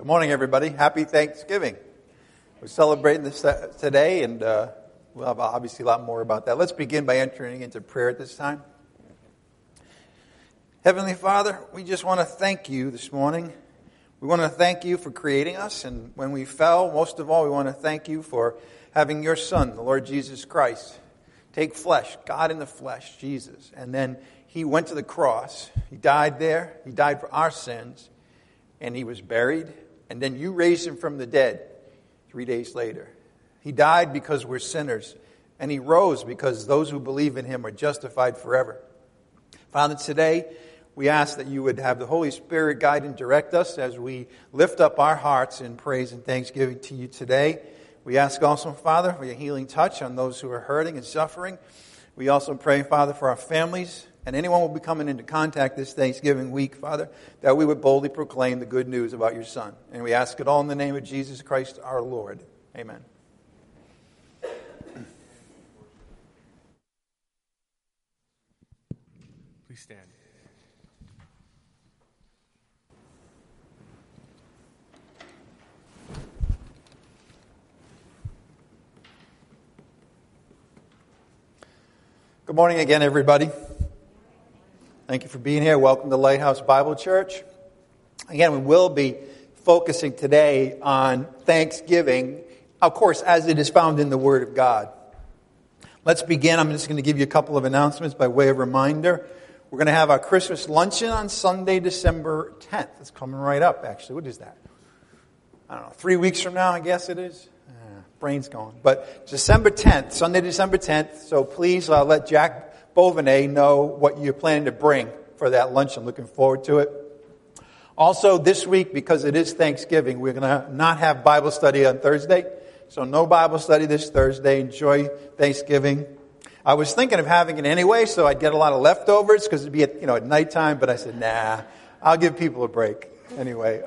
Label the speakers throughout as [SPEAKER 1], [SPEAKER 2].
[SPEAKER 1] Good morning, everybody. Happy Thanksgiving. We're celebrating this today, and we'll have obviously a lot more about that. Let's begin by entering into prayer at this time. Heavenly Father, we just want to thank you this morning. We want to thank you for creating us, and when we fell, most of all, we want to thank you for having your Son, the Lord Jesus Christ, take flesh, God in the flesh, Jesus, and then he went to the cross. He died there. He died for our sins, and he was buried, and then you raised him from the dead 3 days later. He died because we're sinners, and he rose because those who believe in him are justified forever. Father, today we ask that you would have the Holy Spirit guide and direct us as we lift up our hearts in praise and thanksgiving to you today. We ask also, Father, for your healing touch on those who are hurting and suffering. We also pray, Father, for our families and anyone who will be coming into contact this Thanksgiving week, Father, that we would boldly proclaim the good news about your Son. And we ask it all in the name of Jesus Christ, our Lord. Amen.
[SPEAKER 2] Please stand.
[SPEAKER 1] Good morning again, everybody. Thank you for being here. Welcome to Lighthouse Bible Church. Again, we will be focusing today on Thanksgiving, of course, as it is found in the Word of God. Let's begin. I'm just going to give you a couple of announcements by way of reminder. We're going to have our Christmas luncheon on Sunday, December 10th. It's coming right up, actually. What is that? I don't know, 3 weeks from now, I guess it is. Brain's going. But December 10th, Sunday, December 10th. So please let Jack Bovenet know what you're planning to bring for that lunch. I'm looking forward to it. Also, this week, because it is Thanksgiving, we're going to not have Bible study on Thursday. So no Bible study this Thursday. Enjoy Thanksgiving. I was thinking of having it anyway, so I'd get a lot of leftovers because it'd be at nighttime. But I said, nah, I'll give people a break anyway.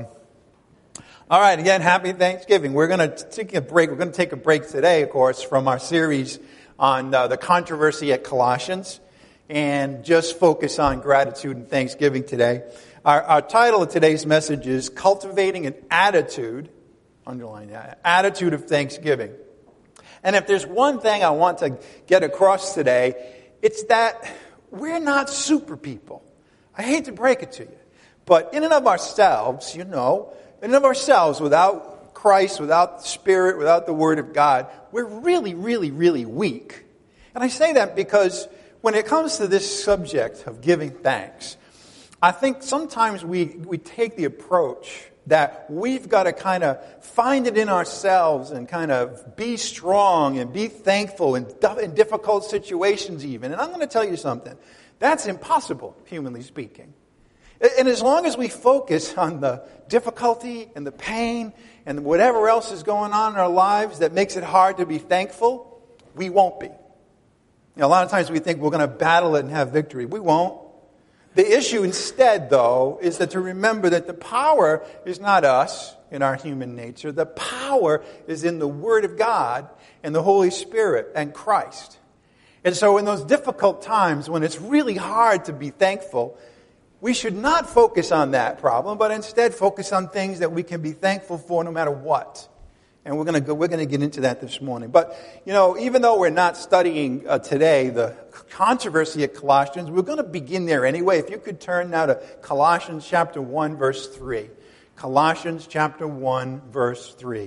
[SPEAKER 1] All right, again, happy Thanksgiving. We're going to take a break. We're going to take a break today, of course, from our series on the controversy at Colossians, and just focus on gratitude and thanksgiving today. Our title of today's message is Cultivating an Attitude, underline that, attitude of thanksgiving. And if there's one thing I want to get across today, it's that we're not super people. I hate to break it to you, but in and of ourselves, in and of ourselves, without Christ, without the Spirit, without the Word of God, we're really, really, really weak. And I say that because when it comes to this subject of giving thanks, I think sometimes we take the approach that we've got to kind of find it in ourselves and kind of be strong and be thankful in difficult situations even. And I'm going to tell you something. That's impossible, humanly speaking. And as long as we focus on the difficulty and the pain and whatever else is going on in our lives that makes it hard to be thankful, we won't be. A lot of times we think we're going to battle it and have victory. We won't. The issue instead, though, is that to remember that the power is not us in our human nature. The power is in the Word of God and the Holy Spirit and Christ. And so in those difficult times when it's really hard to be thankful, we should not focus on that problem, but instead focus on things that we can be thankful for no matter what. And we're going to get into that this morning. But, even though we're not studying today the controversy at Colossians, we're going to begin there anyway. If you could turn now to Colossians chapter 1, verse 3. Colossians chapter 1, verse 3.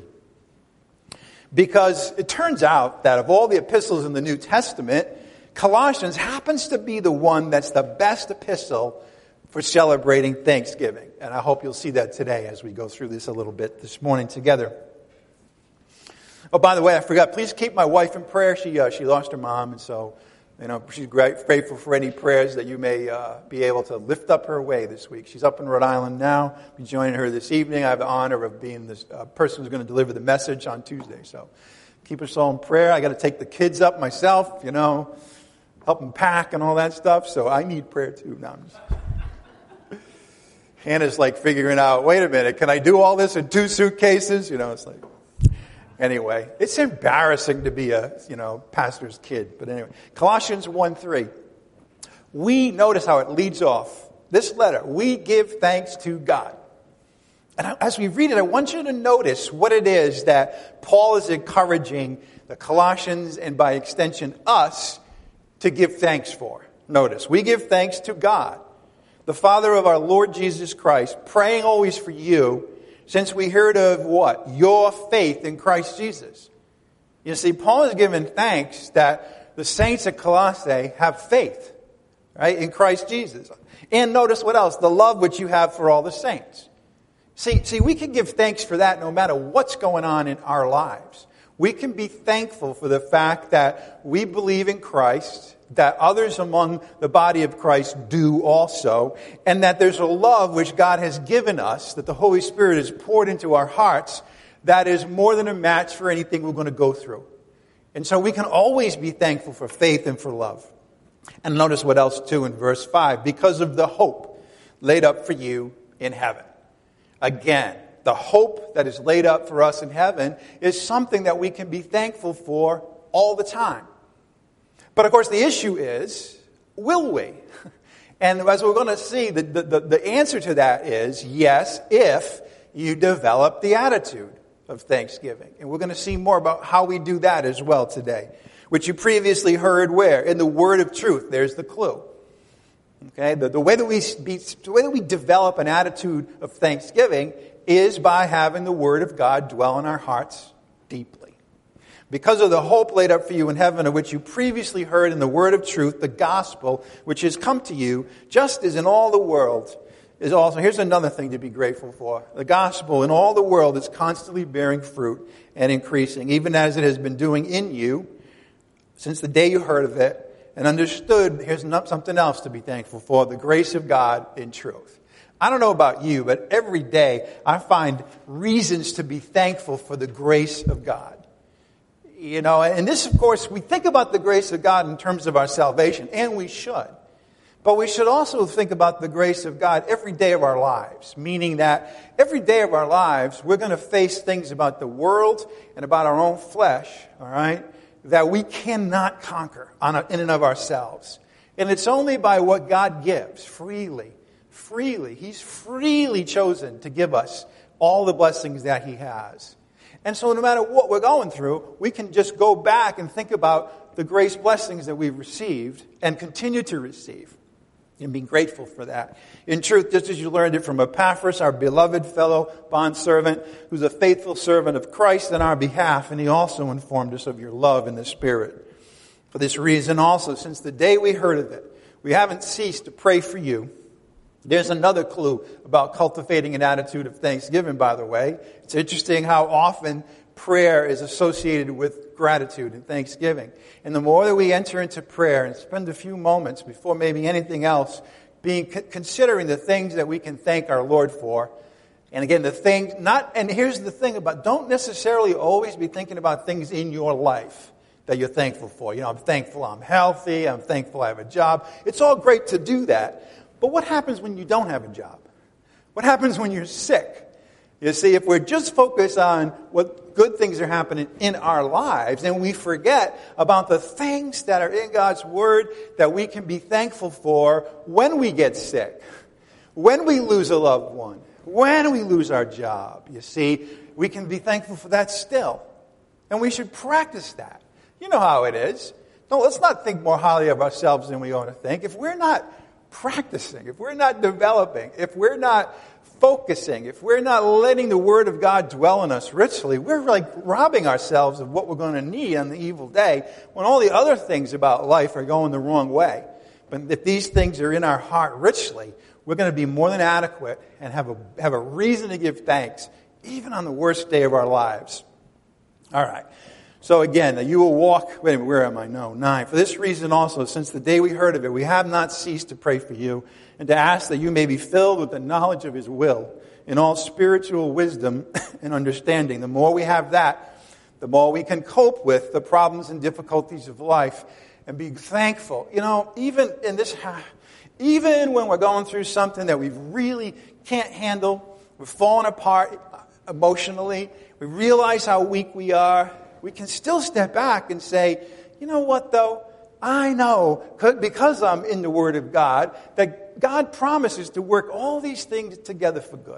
[SPEAKER 1] Because it turns out that of all the epistles in the New Testament, Colossians happens to be the one that's the best epistle for celebrating Thanksgiving. And I hope you'll see that today as we go through this a little bit this morning together. Oh, by the way, I forgot. Please keep my wife in prayer. She lost her mom, and so she's grateful for any prayers that you may be able to lift up her way this week. She's up in Rhode Island now. I'll be joining her this evening. I have the honor of being this person who's going to deliver the message on Tuesday. So keep us all in prayer. I got to take the kids up myself, help them pack and all that stuff. So I need prayer too. No, Hannah's like figuring out, wait a minute, can I do all this in 2 suitcases? It's like, anyway, it's embarrassing to be a, pastor's kid. But anyway, Colossians 1:3. We notice how it leads off. This letter, we give thanks to God. And as we read it, I want you to notice what it is that Paul is encouraging the Colossians and by extension us to give thanks for. Notice, we give thanks to God, the Father of our Lord Jesus Christ, praying always for you, since we heard of what? Your faith in Christ Jesus. You see, Paul is giving thanks that the saints at Colossae have faith, right, in Christ Jesus. And notice what else? The love which you have for all the saints. See, we can give thanks for that no matter what's going on in our lives. We can be thankful for the fact that we believe in Christ, that others among the body of Christ do also, and that there's a love which God has given us, that the Holy Spirit has poured into our hearts, that is more than a match for anything we're going to go through. And so we can always be thankful for faith and for love. And notice what else too in verse 5, because of the hope laid up for you in heaven. Again, the hope that is laid up for us in heaven is something that we can be thankful for all the time. But of course the issue is, will we? And as we're going to see, the answer to that is yes, if you develop the attitude of thanksgiving. And we're going to see more about how we do that as well today, which you previously heard where? In the word of truth. There's the clue. Okay, the way that we develop an attitude of thanksgiving is by having the Word of God dwell in our hearts deeply. Because of the hope laid up for you in heaven, of which you previously heard in the Word of truth, the gospel, which has come to you, just as in all the world is also. Here's another thing to be grateful for. The gospel in all the world is constantly bearing fruit and increasing, even as it has been doing in you since the day you heard of it, and understood. Here's something else to be thankful for, the grace of God in truth. I don't know about you, but every day I find reasons to be thankful for the grace of God. You know, and this, of course, we think about the grace of God in terms of our salvation, and we should. But we should also think about the grace of God every day of our lives, meaning that every day of our lives we're going to face things about the world and about our own flesh, all right, that we cannot conquer in and of ourselves. And it's only by what God gives freely. He's freely chosen to give us all the blessings that He has. And so no matter what we're going through, we can just go back and think about the grace blessings that we've received and continue to receive. And be grateful for that. In truth, just as you learned it from Epaphras, our beloved fellow bondservant, who's a faithful servant of Christ on our behalf, and he also informed us of your love in the Spirit. For this reason also, since the day we heard of it, we haven't ceased to pray for you. There's another clue about cultivating an attitude of thanksgiving, by the way. It's interesting how often prayer is associated with gratitude and thanksgiving. And the more that we enter into prayer and spend a few moments before maybe anything else, considering the things that we can thank our Lord for. And again, and here's the thing about, don't necessarily always be thinking about things in your life that you're thankful for. You know, I'm thankful I'm healthy. I'm thankful I have a job. It's all great to do that. But what happens when you don't have a job? What happens when you're sick? You see, if we're just focused on what good things are happening in our lives, and we forget about the things that are in God's Word that we can be thankful for when we get sick, when we lose a loved one, when we lose our job, you see, we can be thankful for that still. And we should practice that. You know how it is. No, let's not think more highly of ourselves than we ought to think. If we're not practicing, if we're not developing, if we're not focusing, if we're not letting the Word of God dwell in us richly, we're like robbing ourselves of what we're going to need on the evil day when all the other things about life are going the wrong way. But if these things are in our heart richly, we're going to be more than adequate and have a reason to give thanks, even on the worst day of our lives. All right. So again, you will walk, wait a minute, where am I? No, 9. For this reason also, since the day we heard of it, we have not ceased to pray for you and to ask that you may be filled with the knowledge of His will in all spiritual wisdom and understanding. The more we have that, the more we can cope with the problems and difficulties of life and be thankful. You know, even when we're going through something that we really can't handle, we're falling apart emotionally, we realize how weak we are, we can still step back and say, you know what though? I know, because I'm in the Word of God, that God promises to work all these things together for good.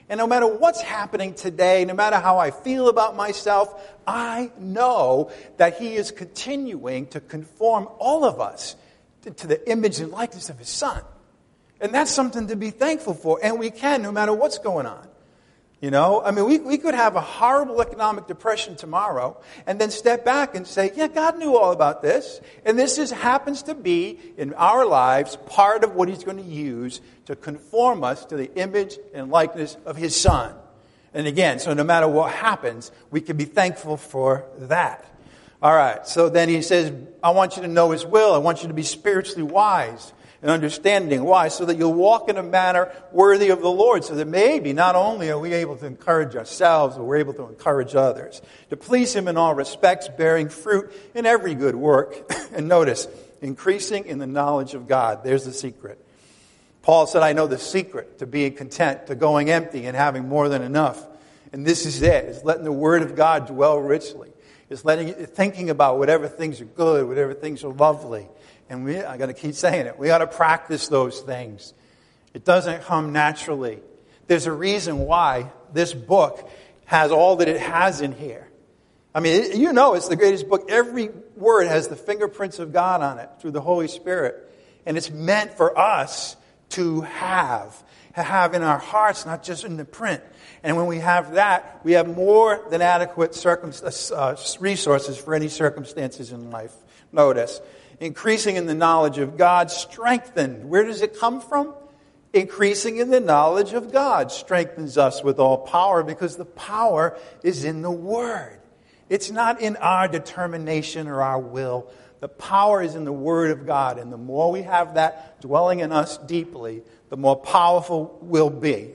[SPEAKER 1] And no matter what's happening today, no matter how I feel about myself, I know that He is continuing to conform all of us to the image and likeness of His Son. And that's something to be thankful for. And we can, no matter what's going on. You know, I mean, we could have a horrible economic depression tomorrow and then step back and say, yeah, God knew all about this. And this happens to be, in our lives, part of what He's going to use to conform us to the image and likeness of His Son. And again, so no matter what happens, we can be thankful for that. All right, so then He says, I want you to know His will. I want you to be spiritually wise and understanding. Why? So that you'll walk in a manner worthy of the Lord. So that maybe not only are we able to encourage ourselves, but we're able to encourage others. To please Him in all respects, bearing fruit in every good work. And notice, increasing in the knowledge of God. There's the secret. Paul said, I know the secret to being content, to going empty and having more than enough. And this is it. It's letting the Word of God dwell richly. It's thinking about whatever things are good, whatever things are lovely. And I got to keep saying it. We got to practice those things. It doesn't come naturally. There's a reason why this book has all that it has in here. I mean, you know it's the greatest book. Every word has the fingerprints of God on it through the Holy Spirit. And it's meant for us to have in our hearts, not just in the print. And when we have that, we have more than adequate resources for any circumstances in life. Notice, increasing in the knowledge of God, strengthened. Where does it come from? Increasing in the knowledge of God strengthens us with all power, because the power is in the Word. It's not in our determination or our will. The power is in the Word of God. And the more we have that dwelling in us deeply, the more powerful we'll be.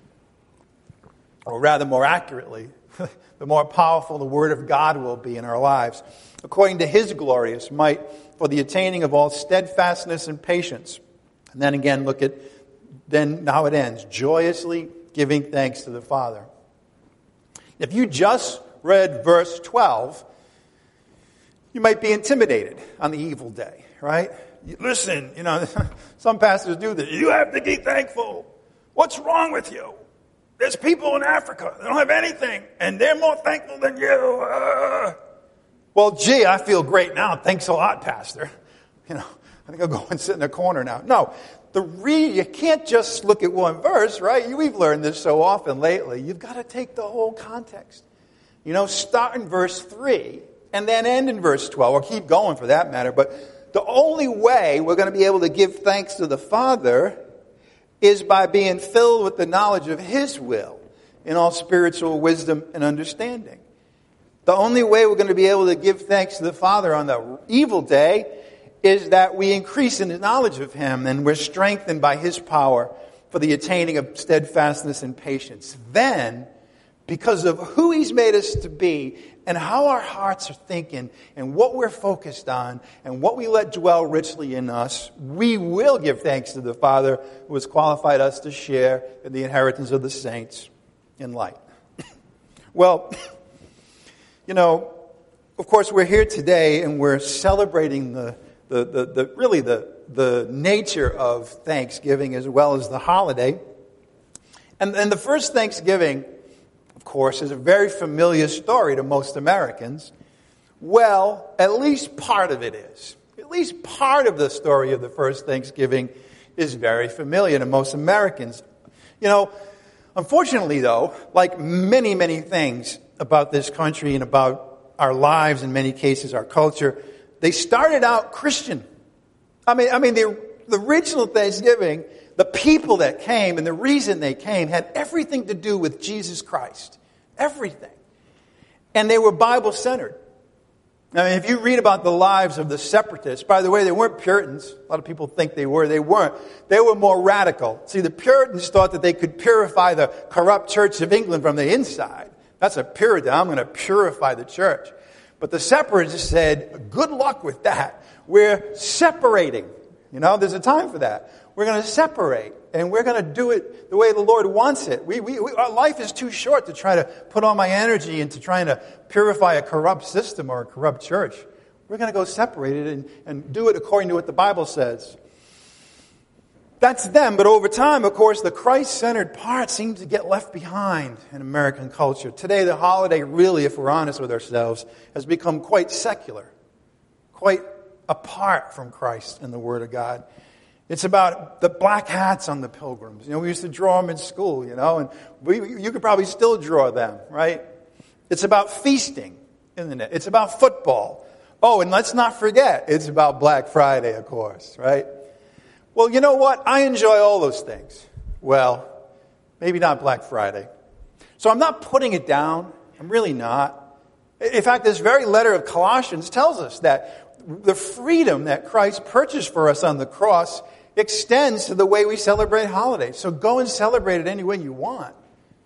[SPEAKER 1] Or rather, more accurately, the more powerful the Word of God will be in our lives. According to His glorious might, for the attaining of all steadfastness and patience. And then again, look at then how it ends. Joyously giving thanks to the Father. If you just read verse 12, you might be intimidated on the evil day, right? Listen, some pastors do this. You have to be thankful. What's wrong with you? There's people in Africa. They don't have anything, and they're more thankful than you. Well, gee, I feel great now. Thanks a lot, Pastor. I think I'll go and sit in a corner now. No, you can't just look at one verse, right? We've learned this so often lately. You've got to take the whole context. Start in verse 3 and then end in verse 12, or keep going for that matter. But the only way we're going to be able to give thanks to the Father is by being filled with the knowledge of His will in all spiritual wisdom and understanding. The only way we're going to be able to give thanks to the Father on the evil day is that we increase in the knowledge of Him and we're strengthened by His power for the attaining of steadfastness and patience. Then, because of who He's made us to be and how our hearts are thinking and what we're focused on and what we let dwell richly in us, we will give thanks to the Father who has qualified us to share in the inheritance of the saints in light. Well, of course, we're here today and we're celebrating the nature of Thanksgiving as well as the holiday. And the first Thanksgiving, of course, is a very familiar story to most Americans. Well, at least part of it is. At least part of the story of the first Thanksgiving is very familiar to most Americans. Unfortunately, though, like many, many things about this country and about our lives, in many cases our culture, they started out Christian. I mean, the original Thanksgiving, the people that came and the reason they came had everything to do with Jesus Christ. Everything. And they were Bible-centered. I mean, if you read about the lives of the separatists, by the way, they weren't Puritans. A lot of people think they were. They weren't. They were more radical. See, the Puritans thought that they could purify the corrupt Church of England from the inside. That's a Puritan. I'm going to purify the church. But the separatists said, good luck with that. We're separating. There's a time for that. We're going to separate. And we're going to do it the way the Lord wants it. Our life is too short to try to put all my energy into trying to purify a corrupt system or a corrupt church. We're going to go separate it and do it according to what the Bible says. that's them, but over time, of course, the Christ-centered part seems to get left behind in American culture. Today, the holiday really, if we're honest with ourselves, has become quite secular, quite apart from Christ and the Word of God. It's about the black hats on the pilgrims. We used to draw them in school, and you could probably still draw them, right? It's about feasting, isn't it? It's about football. Oh, and let's not forget, it's about Black Friday, of course, right? Well, you know what? I enjoy all those things. Well, maybe not Black Friday. So I'm not putting it down. I'm really not. In fact, this very letter of Colossians tells us that the freedom that Christ purchased for us on the cross extends to the way we celebrate holidays. So go and celebrate it any way you want.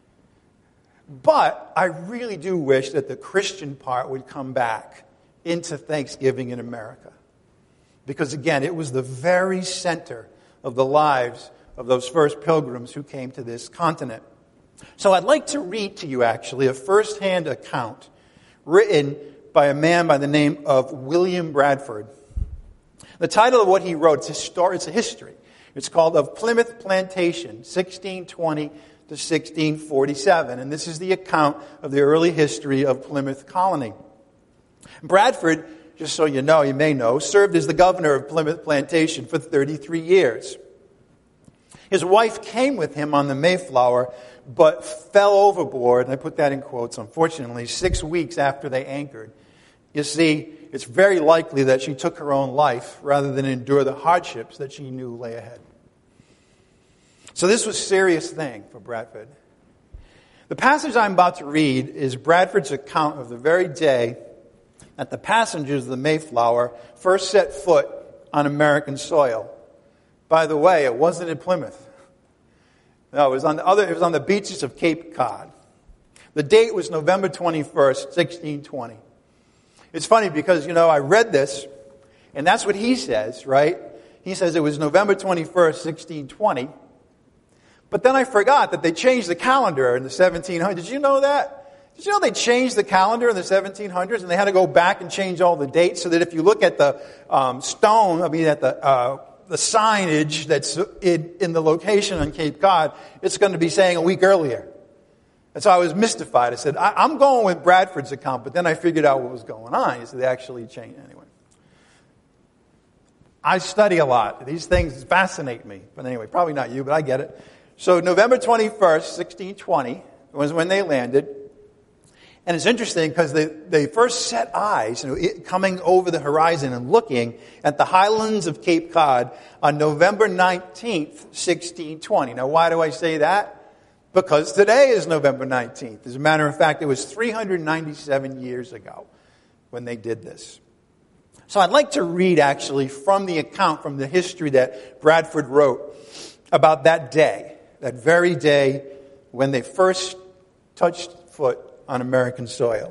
[SPEAKER 1] But I really do wish that the Christian part would come back into Thanksgiving in America. Because again, it was the very center of the lives of those first pilgrims who came to this continent. So I'd like to read to you actually a first-hand account written by a man by the name of William Bradford. The title of what he wrote, it's a history. It's called Of Plymouth Plantation, 1620 to 1647. And this is the account of the early history of Plymouth Colony. Bradford, just so you know, you may know, served as the governor of Plymouth Plantation for 33 years. His wife came with him on the Mayflower, but fell overboard, and I put that in quotes, unfortunately, 6 weeks after they anchored. You see, it's very likely that she took her own life rather than endure the hardships that she knew lay ahead. So this was a serious thing for Bradford. The passage I'm about to read is Bradford's account of the very day that the passengers of the Mayflower first set foot on American soil. By the way, it wasn't in Plymouth. No, it was on the beaches of Cape Cod. The date was November 21st, 1620. It's funny because, I read this, and that's what he says, right? He says it was November 21st, 1620. But then I forgot that they changed the calendar in the 1700s. Did you know that? Did you know they changed the calendar in the 1700s and they had to go back and change all the dates so that if you look at the the signage that's in the location on Cape Cod, it's going to be saying a week earlier. And so I was mystified. I said, I'm going with Bradford's account, but then I figured out what was going on. He said, they actually changed. Anyway, I study a lot. These things fascinate me. But anyway, probably not you, but I get it. So November 21st, 1620 was when they landed. And it's interesting because they first set eyes, coming over the horizon and looking at the highlands of Cape Cod on November 19th, 1620. Now, why do I say that? Because today is November 19th. As a matter of fact, it was 397 years ago when they did this. So I'd like to read actually from the account, from the history that Bradford wrote about that day, that very day when they first touched foot on American soil.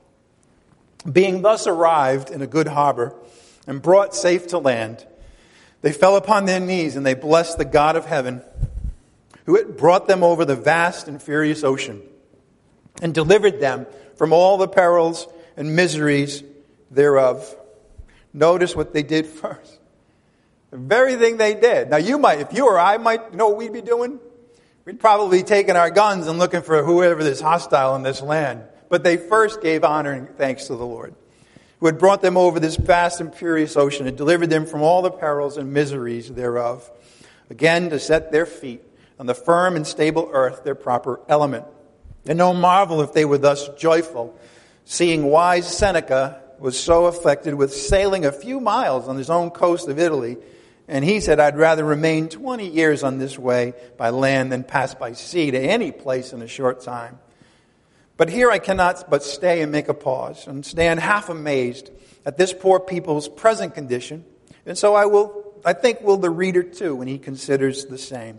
[SPEAKER 1] Being thus arrived in a good harbor and brought safe to land, they fell upon their knees and they blessed the God of heaven, who had brought them over the vast and furious ocean and delivered them from all the perils and miseries thereof. Notice what they did first. The very thing they did. Now you might, if you or I might, know what we'd be doing? We'd probably be taking our guns and looking for whoever is hostile in this land. But they first gave honor and thanks to the Lord, who had brought them over this vast and furious ocean and delivered them from all the perils and miseries thereof. Again, to set their feet on the firm and stable earth, their proper element. And no marvel if they were thus joyful, seeing wise Seneca was so affected with sailing a few miles on his own coast of Italy. And he said, I'd rather remain 20 years on this way by land than pass by sea to any place in a short time. But here I cannot but stay and make a pause and stand half amazed at this poor people's present condition. And so I think will the reader too when he considers the same.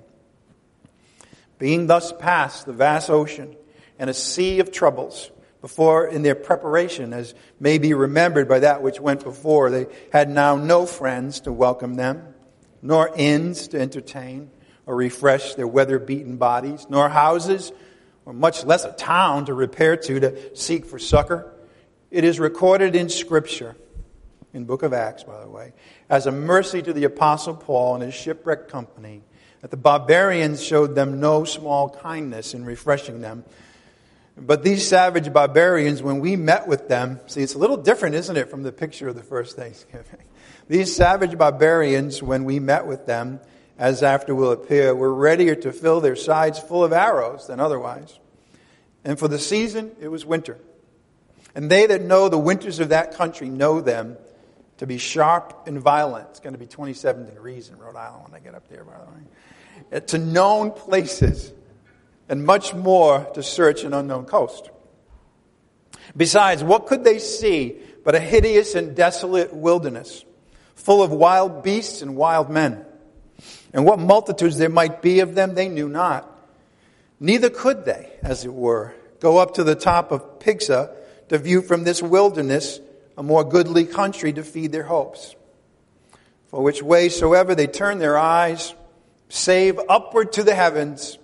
[SPEAKER 1] Being thus past the vast ocean and a sea of troubles, before in their preparation, as may be remembered by that which went before, they had now no friends to welcome them, nor inns to entertain or refresh their weather-beaten bodies, nor houses, or much less a town to repair to seek for succor. It is recorded in Scripture, in the book of Acts, by the way, as a mercy to the Apostle Paul and his shipwrecked company, that the barbarians showed them no small kindness in refreshing them. But these savage barbarians, when we met with them, see, it's a little different, isn't it, from the picture of the first Thanksgiving? These savage barbarians, when we met with them, as after will appear, were readier to fill their sides full of arrows than otherwise. And for the season, it was winter. And they that know the winters of that country know them to be sharp and violent. It's going to be 27 degrees in Rhode Island when I get up there, by the way. To known places, and much more to search an unknown coast. Besides, what could they see but a hideous and desolate wilderness, full of wild beasts and wild men? And what multitudes there might be of them, they knew not. Neither could they, as it were, go up to the top of Pisgah to view from this wilderness a more goodly country to feed their hopes. For which way soever they turn their eyes, save upward to the heavens,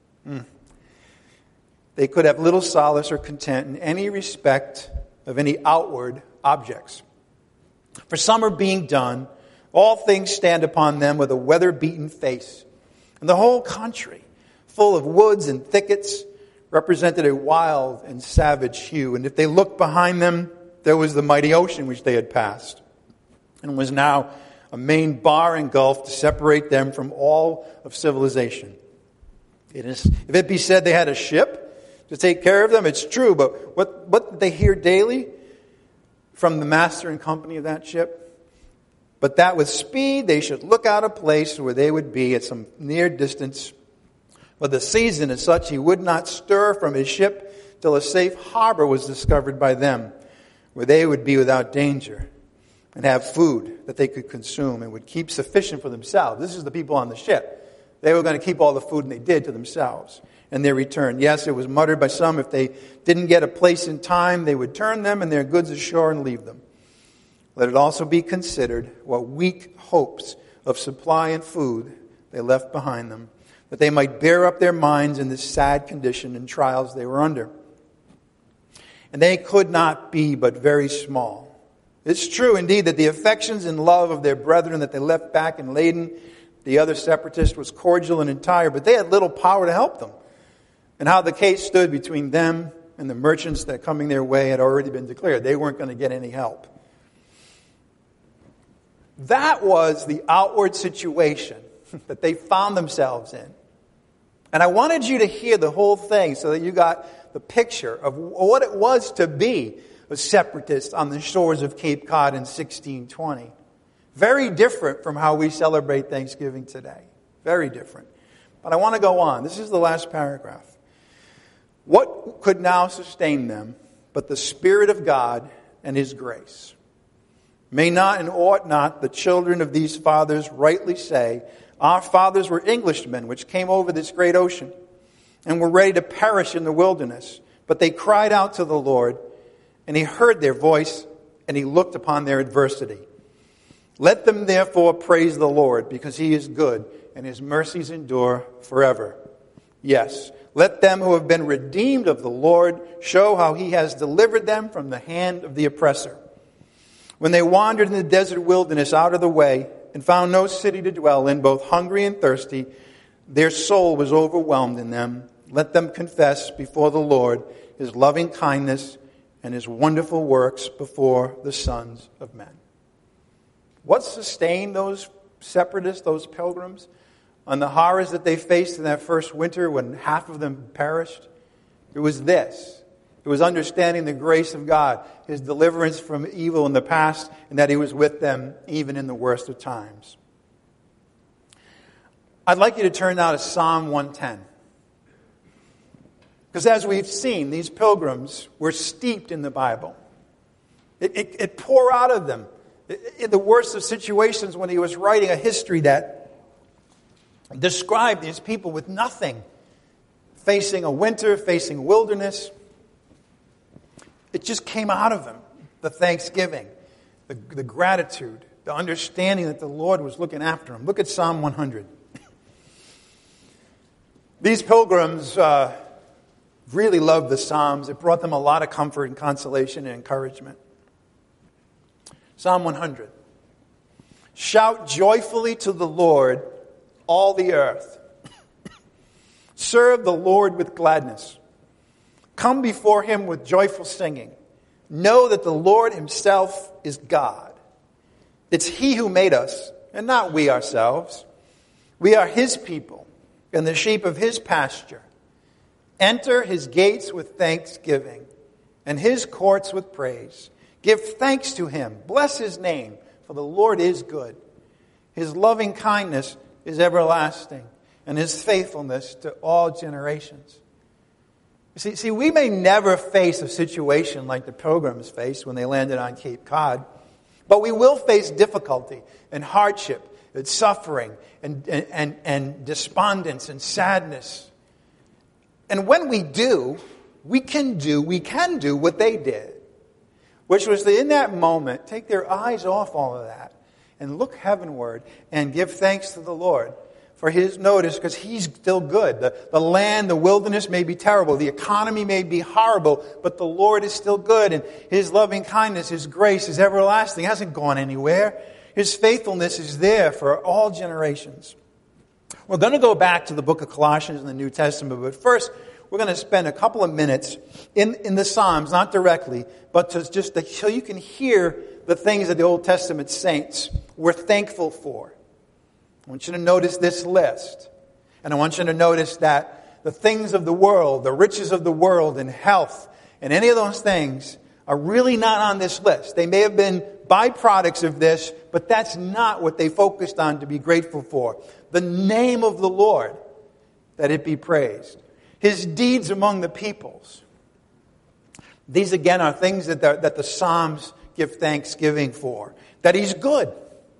[SPEAKER 1] they could have little solace or content in any respect of any outward objects. For summer being done, all things stand upon them with a weather-beaten face. And the whole country, full of woods and thickets, represented a wild and savage hue. And if they looked behind them, there was the mighty ocean which they had passed, and was now a main bar and gulf to separate them from all of civilization. If it be said they had a ship to take care of them, it's true, but what did they hear daily from the master and company of that ship? But that with speed they should look out a place where they would be at some near distance. But the season is such he would not stir from his ship till a safe harbor was discovered by them, where they would be without danger and have food that they could consume and would keep sufficient for themselves. This is the people on the ship. They were going to keep all the food, and they did, to themselves and their return. Yes, it was muttered by some, if they didn't get a place in time, they would turn them and their goods ashore and leave them. Let it also be considered what weak hopes of supply and food they left behind them, that they might bear up their minds in this sad condition and trials they were under. And they could not be but very small. It's true indeed that the affections and love of their brethren that they left back in Leyden, the other separatist, was cordial and entire, but they had little power to help them. And how the case stood between them and the merchants that coming their way had already been declared. They weren't going to get any help. That was the outward situation that they found themselves in. And I wanted you to hear the whole thing so that you got the picture of what it was to be a separatist on the shores of Cape Cod in 1620. Very different from how we celebrate Thanksgiving today. Very different. But I want to go on. This is the last paragraph. What could now sustain them but the Spirit of God and His grace? May not and ought not the children of these fathers rightly say, our fathers were Englishmen which came over this great ocean and were ready to perish in the wilderness. But they cried out to the Lord, and He heard their voice, and He looked upon their adversity. Let them therefore praise the Lord, because He is good, and His mercies endure forever. Yes, let them who have been redeemed of the Lord show how He has delivered them from the hand of the oppressor. When they wandered in the desert wilderness out of the way and found no city to dwell in, both hungry and thirsty, their soul was overwhelmed in them. Let them confess before the Lord His loving kindness and His wonderful works before the sons of men. What sustained those separatists, those pilgrims, on the horrors that they faced in that first winter when half of them perished? It was this. It was understanding the grace of God, His deliverance from evil in the past, and that He was with them even in the worst of times. I'd like you to turn now to Psalm 110. Because as we've seen, these pilgrims were steeped in the Bible. It poured out of them in the worst of situations when he was writing a history that described these people with nothing, facing a winter, facing wilderness. It just came out of them, the thanksgiving, the gratitude, the understanding that the Lord was looking after them. Look at Psalm 100. These pilgrims really loved the Psalms. It brought them a lot of comfort and consolation and encouragement. Psalm 100. Shout joyfully to the Lord, all the earth. Serve the Lord with gladness. Come before him with joyful singing. Know that the Lord himself is God. It's he who made us, and not we ourselves. We are his people, and the sheep of his pasture. Enter his gates with thanksgiving, and his courts with praise. Give thanks to him. Bless his name, for the Lord is good. His loving kindness is everlasting, and his faithfulness to all generations. See, we may never face a situation like the Pilgrims faced when they landed on Cape Cod, but we will face difficulty and hardship and suffering and despondence and sadness. And when we do, we can do what they did, which was to, in that moment, take their eyes off all of that and look heavenward and give thanks to the Lord for his notice, because he's still good. The land, the wilderness may be terrible. The economy may be horrible, but the Lord is still good. And his loving kindness, his grace is everlasting. It hasn't gone anywhere. His faithfulness is there for all generations. We're going to go back to the book of Colossians in the New Testament, but first we're going to spend a couple of minutes in the Psalms, not directly, but so you can hear the things that the Old Testament saints were thankful for. I want you to notice this list. And I want you to notice that the things of the world, the riches of the world and health and any of those things are really not on this list. They may have been byproducts of this, but that's not what they focused on to be grateful for. The name of the Lord, that it be praised. His deeds among the peoples. These again are things that the Psalms give thanksgiving for. That he's good.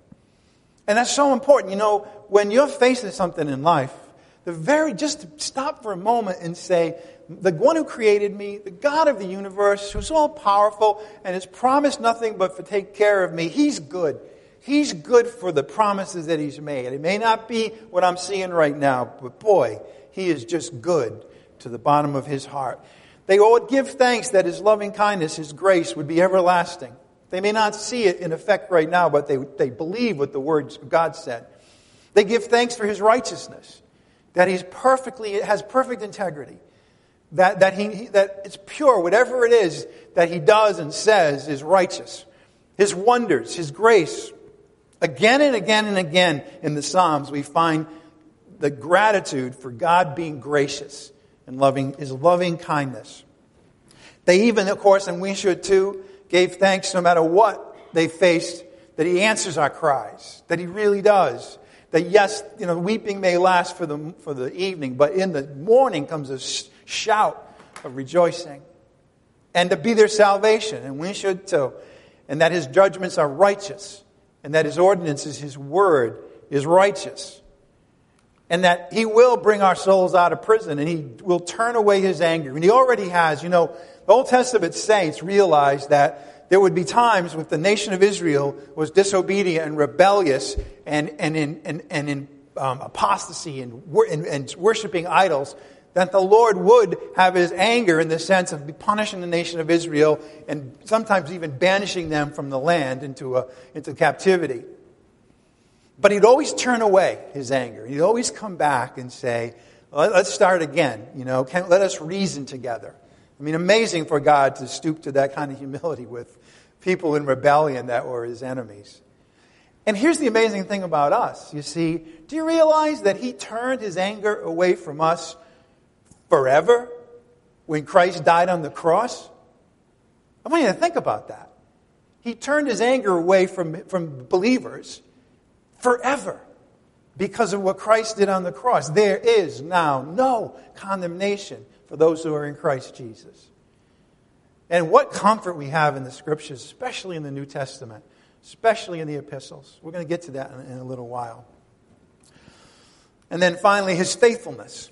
[SPEAKER 1] And that's so important. You know, when you're facing something in life, just to stop for a moment and say, the one who created me, the God of the universe, who's all powerful and has promised nothing but to take care of me, he's good. He's good for the promises that he's made. It may not be what I'm seeing right now, but boy, he is just good to the bottom of his heart. They would give thanks that his loving kindness, his grace would be everlasting. They may not see it in effect right now, but they believe what the words of God said. They give thanks for his righteousness, that has perfect integrity, that it's pure. Whatever it is that he does and says is righteous. His wonders, his grace. Again and again and again in the Psalms, we find the gratitude for God being gracious and his loving kindness. They even, of course, and we should too, gave thanks no matter what they faced, that he answers our cries, that he really does. That yes, weeping may last for the evening, but in the morning comes a shout of rejoicing. And to be their salvation, and we should too. And that his judgments are righteous, and that his ordinances, his word, is righteous. And that he will bring our souls out of prison, and he will turn away his anger. And he already has. The Old Testament saints realized that there would be times when the nation of Israel was disobedient and rebellious and in apostasy and worshiping idols, that the Lord would have his anger in the sense of punishing the nation of Israel and sometimes even banishing them from the land into captivity. But he'd always turn away his anger. He'd always come back and say, let's start again. Let us reason together. I mean, amazing for God to stoop to that kind of humility with people in rebellion that were his enemies. And here's the amazing thing about us. You see, do you realize that he turned his anger away from us forever when Christ died on the cross? I want you to think about that. He turned his anger away from believers forever because of what Christ did on the cross. There is now no condemnation for those who are in Christ Jesus. And what comfort we have in the Scriptures, especially in the New Testament, especially in the epistles. We're going to get to that in a little while. And then finally, his faithfulness.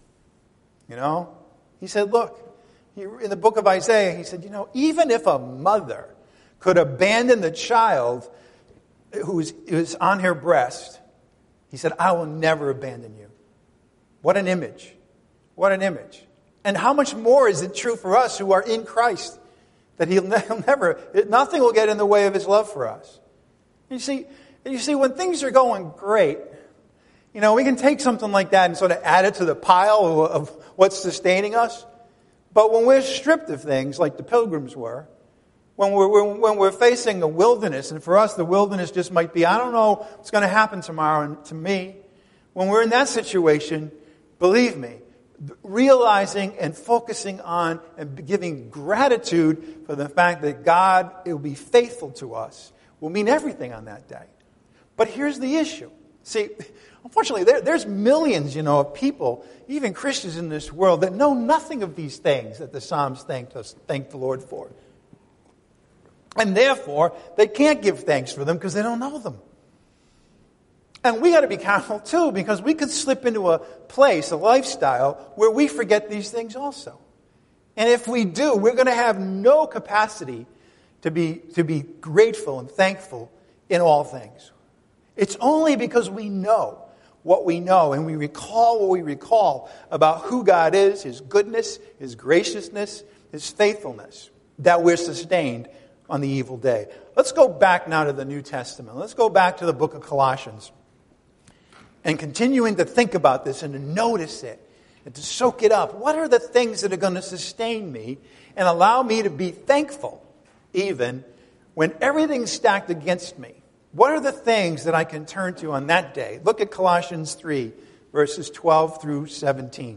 [SPEAKER 1] He said, look, in the book of Isaiah, he said, even if a mother could abandon the child who is on her breast, he said, I will never abandon you. What an image. What an image. And how much more is it true for us who are in Christ? That nothing will get in the way of his love for us. You see, when things are going great, We can take something like that and sort of add it to the pile of what's sustaining us. But when we're stripped of things like the pilgrims were, when we're facing a wilderness, and for us the wilderness just might be, I don't know what's going to happen tomorrow to me. When we're in that situation, believe me, realizing and focusing on and giving gratitude for the fact that God will be faithful to us will mean everything on that day. But here's the issue. See, unfortunately, there's millions, of people, even Christians in this world, that know nothing of these things that the Psalms thank the Lord for. And therefore, they can't give thanks for them because they don't know them. And we got to be careful too, because we could slip into a place, a lifestyle, where we forget these things also. And if we do, we're going to have no capacity to be grateful and thankful in all things. It's only because we know what we know and we recall what we recall about who God is, His goodness, His graciousness, His faithfulness, that we're sustained on the evil day. Let's go back now to the New Testament. Let's go back to the book of Colossians. And continuing to think about this and to notice it and to soak it up. What are the things that are going to sustain me and allow me to be thankful even when everything's stacked against me? What are the things that I can turn to on that day? Look at Colossians 3, verses 12 through 17.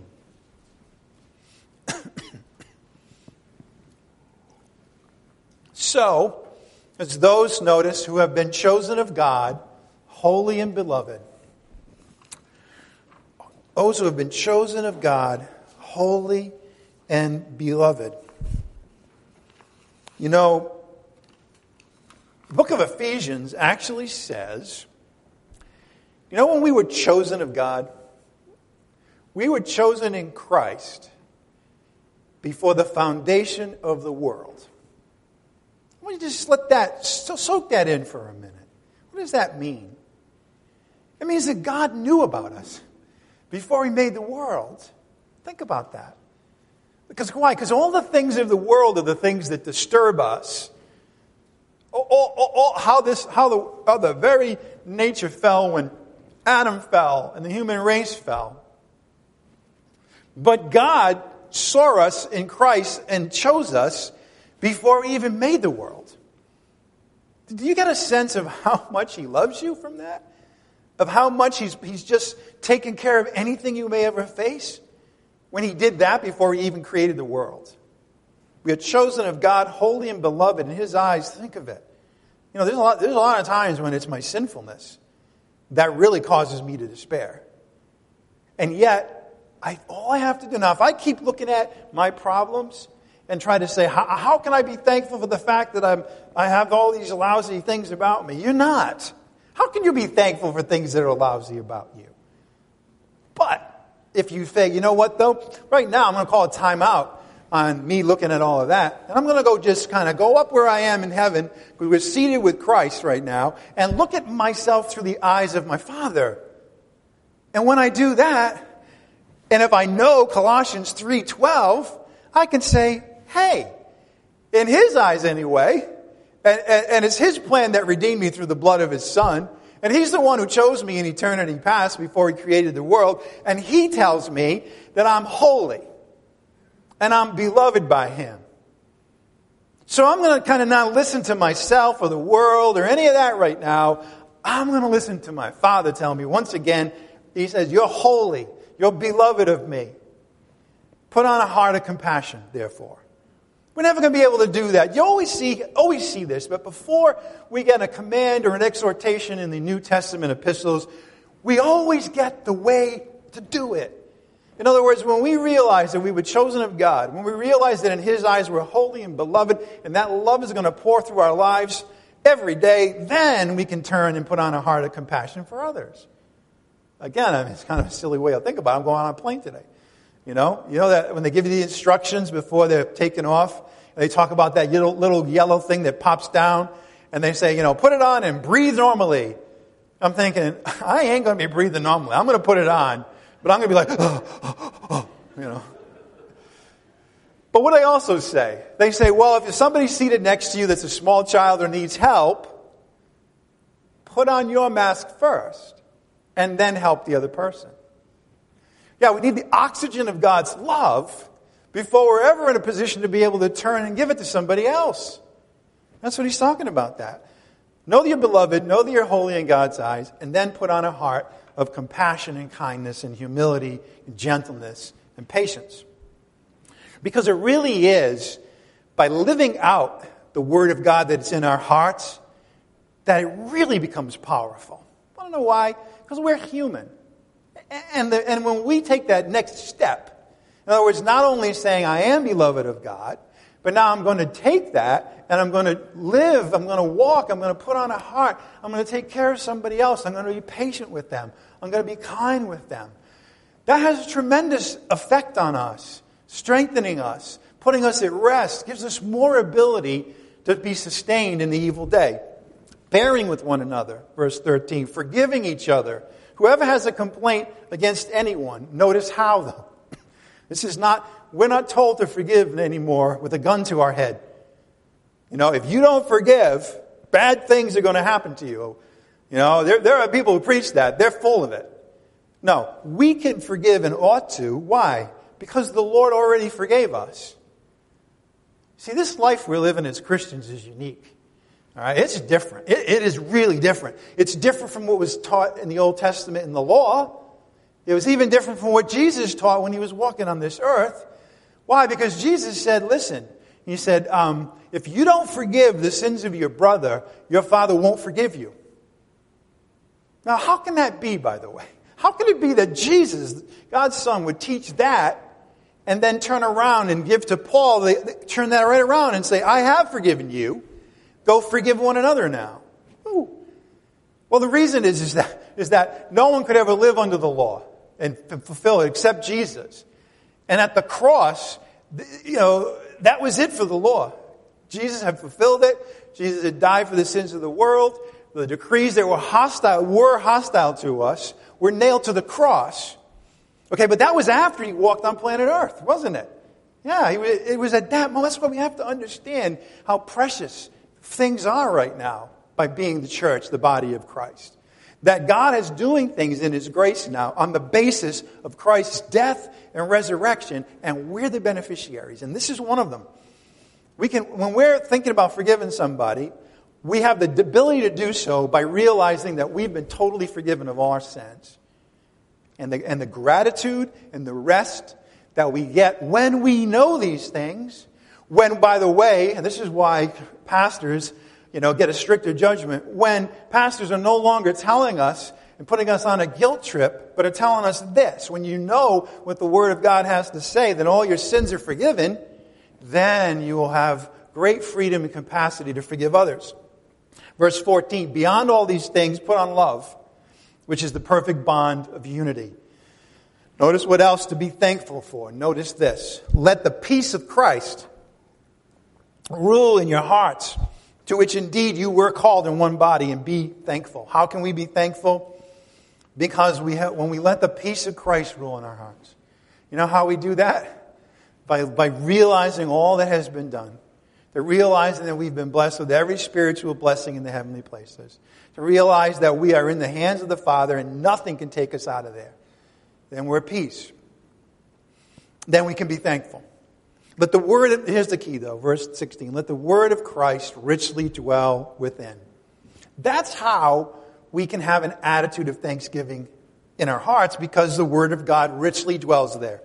[SPEAKER 1] So, as those, notice, who have been chosen of God, holy and beloved. Those who have been chosen of God, holy and beloved. The book of Ephesians actually says, when we were chosen of God, we were chosen in Christ before the foundation of the world. Let me just soak that in for a minute. What does that mean? It means that God knew about us before He made the world. Think about that. Because why? Because all the things of the world are the things that disturb us. How the very nature fell when Adam fell and the human race fell. But God saw us in Christ and chose us before He even made the world. Do you get a sense of how much He loves you from that? Of how much He's just taken care of anything you may ever face? When He did that before He even created the world. We are chosen of God, holy and beloved in His eyes. Think of it. There's a lot of times when it's my sinfulness that really causes me to despair. And yet, all I have to do now, if I keep looking at my problems and try to say, how can I be thankful for the fact that I have all these lousy things about me? You're not. How can you be thankful for things that are lousy about you? But if you say, you know what though? Right now I'm going to call a timeout on me looking at all of that. And I'm going to go just kind of go up where I am in heaven. We're seated with Christ right now. And look at myself through the eyes of my Father. And when I do that, and if I know Colossians 3:12, I can say, hey, in His eyes anyway, and it's His plan that redeemed me through the blood of His Son. And He's the one who chose me in eternity past before He created the world. And He tells me that I'm holy. And I'm beloved by Him. So I'm going to kind of not listen to myself or the world or any of that right now. I'm going to listen to my Father tell me once again. He says, you're holy. You're beloved of me. Put on a heart of compassion, therefore. We're never going to be able to do that. You always see this, but before we get a command or an exhortation in the New Testament epistles, we always get the way to do it. In other words, when we realize that we were chosen of God, when we realize that in His eyes we're holy and beloved, and that love is going to pour through our lives every day, then we can turn and put on a heart of compassion for others. Again, it's kind of a silly way to think about it. I'm going on a plane today. You know that when they give you the instructions before they're taken off, they talk about that little yellow thing that pops down, and they say, put it on and breathe normally. I'm thinking, I ain't going to be breathing normally. I'm going to put it on, but I'm going to be like, But what do they also say? They say, well, if there's somebody seated next to you that's a small child or needs help, put on your mask first. and then help the other person. Yeah, we need the oxygen of God's love before we're ever in a position to be able to turn and give it to somebody else. That's what he's talking about, that. Know that you're beloved, know that you're holy in God's eyes, and then put on a heart of compassion and kindness and humility and gentleness and patience. Because it really is by living out the Word of God that's in our hearts that it really becomes powerful. Want to know why? Because we're human. And when we take that next step, in other words, not only saying I am beloved of God, but now I'm going to take that and I'm going to live, I'm going to walk, I'm going to put on a heart, I'm going to take care of somebody else, I'm going to be patient with them, I'm going to be kind with them. That has a tremendous effect on us, strengthening us, putting us at rest, gives us more ability to be sustained in the evil day. Bearing with one another, verse 13, forgiving each other. Whoever has a complaint against anyone, notice how though. We're not told to forgive anymore with a gun to our head. If you don't forgive, bad things are going to happen to you. There are people who preach that. They're full of it. No, we can forgive and ought to. Why? Because the Lord already forgave us. See, this life we're living as Christians is unique. All right, it's different. It is really different. It's different from what was taught in the Old Testament in the law. It was even different from what Jesus taught when he was walking on this earth. Why? Because Jesus said, listen, he said, if you don't forgive the sins of your brother, your Father won't forgive you. Now, how can that be, by the way? How can it be that Jesus, God's Son, would teach that and then turn around and give to Paul, they turn that right around and say, I have forgiven you. Go forgive one another now. Ooh. Well, the reason is that no one could ever live under the law and fulfill it except Jesus. And at the cross, that was it for the law. Jesus had fulfilled it. Jesus had died for the sins of the world. The decrees that were hostile to us were nailed to the cross. Okay, but that was after he walked on planet Earth, wasn't it? Yeah, it was at that moment. That's why we have to understand how precious things are right now by being the church, the body of Christ. That God is doing things in His grace now on the basis of Christ's death and resurrection, and we're the beneficiaries. And this is one of them. When we're thinking about forgiving somebody, we have the ability to do so by realizing that we've been totally forgiven of all our sins. And the gratitude and the rest that we get when we know these things, when, by the way, and this is why pastors, get a stricter judgment, when pastors are no longer telling us and putting us on a guilt trip, but are telling us this: when you know what the Word of God has to say, that all your sins are forgiven, then you will have great freedom and capacity to forgive others. Verse 14, beyond all these things, put on love, which is the perfect bond of unity. Notice what else to be thankful for. Notice this: let the peace of Christ rule in your hearts, to which indeed you were called in one body, and be thankful. How can we be thankful? Because when we let the peace of Christ rule in our hearts. You know how we do that? By realizing all that has been done. To realizing that we've been blessed with every spiritual blessing in the heavenly places. To realize that we are in the hands of the Father and nothing can take us out of there. Then we're at peace. Then we can be thankful. Here's the key though, verse 16. Let the word of Christ richly dwell within. That's how we can have an attitude of thanksgiving in our hearts, because the word of God richly dwells there.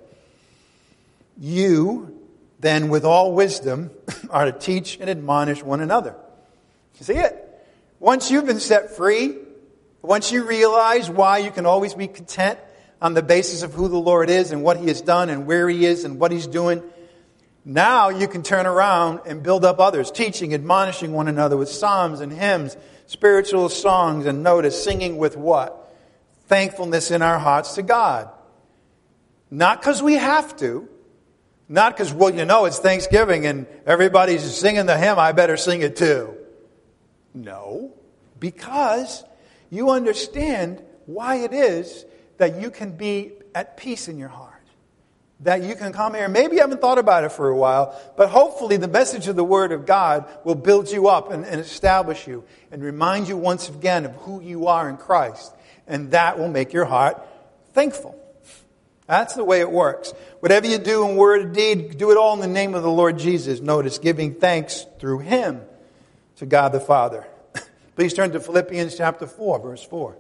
[SPEAKER 1] You, then, with all wisdom, are to teach and admonish one another. You see it? Once you've been set free, once you realize why you can always be content on the basis of who the Lord is and what He has done and where He is and what He's doing, now you can turn around and build up others, teaching, admonishing one another with psalms and hymns, spiritual songs, and notice, singing with what? Thankfulness in our hearts to God. Not because we have to. Not because, it's Thanksgiving and everybody's singing the hymn, I better sing it too. No. Because you understand why it is that you can be at peace in your heart. That you can come here. Maybe you haven't thought about it for a while, but hopefully the message of the Word of God will build you up and establish you and remind you once again of who you are in Christ. and that will make your heart thankful. That's the way it works. Whatever you do in word or deed, do it all in the name of the Lord Jesus. Notice, giving thanks through Him to God the Father. Please turn to Philippians chapter 4, verse 4.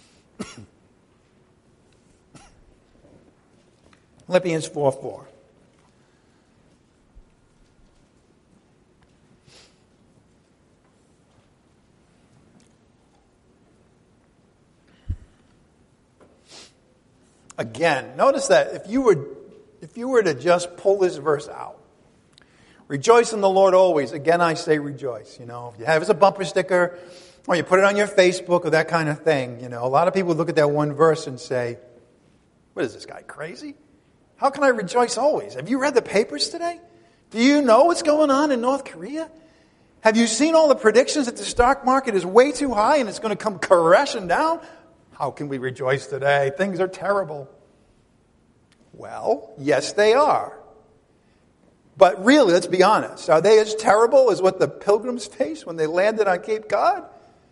[SPEAKER 1] Philippians 4:4. Again, notice that if you were to just pull this verse out, rejoice in the Lord always. Again, I say rejoice. If you have it as a bumper sticker, or you put it on your Facebook or that kind of thing, a lot of people look at that one verse and say, what is this guy, crazy? How can I rejoice always? Have you read the papers today? Do you know what's going on in North Korea? Have you seen all the predictions that the stock market is way too high and it's going to come crashing down? How can we rejoice today? Things are terrible. Well, yes, they are. But really, let's be honest. Are they as terrible as what the Pilgrims faced when they landed on Cape Cod?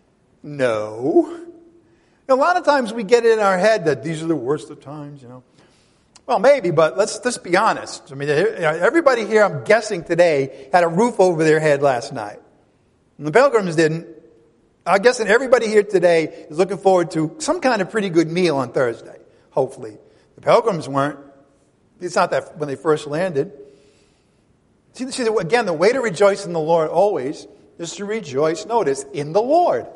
[SPEAKER 1] No. A lot of times we get it in our head that these are the worst of times, Well, maybe, but let's be honest. I mean, everybody here, I'm guessing today, had a roof over their head last night. And the Pilgrims didn't. I'm guessing everybody here today is looking forward to some kind of pretty good meal on Thursday, hopefully. The Pilgrims weren't. It's not that when they first landed. See, again, the way to rejoice in the Lord always is to rejoice, notice, in the Lord.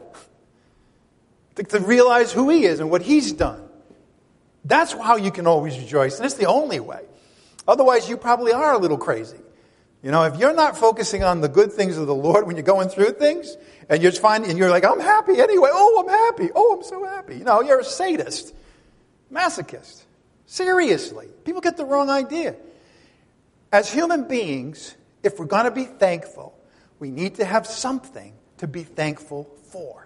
[SPEAKER 1] To realize who He is and what He's done. That's how you can always rejoice, and it's the only way. Otherwise, you probably are a little crazy. If you're not focusing on the good things of the Lord when you're going through things, and you're like, I'm happy anyway. Oh, I'm happy. Oh, I'm so happy. You're a sadist, masochist. Seriously, people get the wrong idea. As human beings, if we're going to be thankful, we need to have something to be thankful for.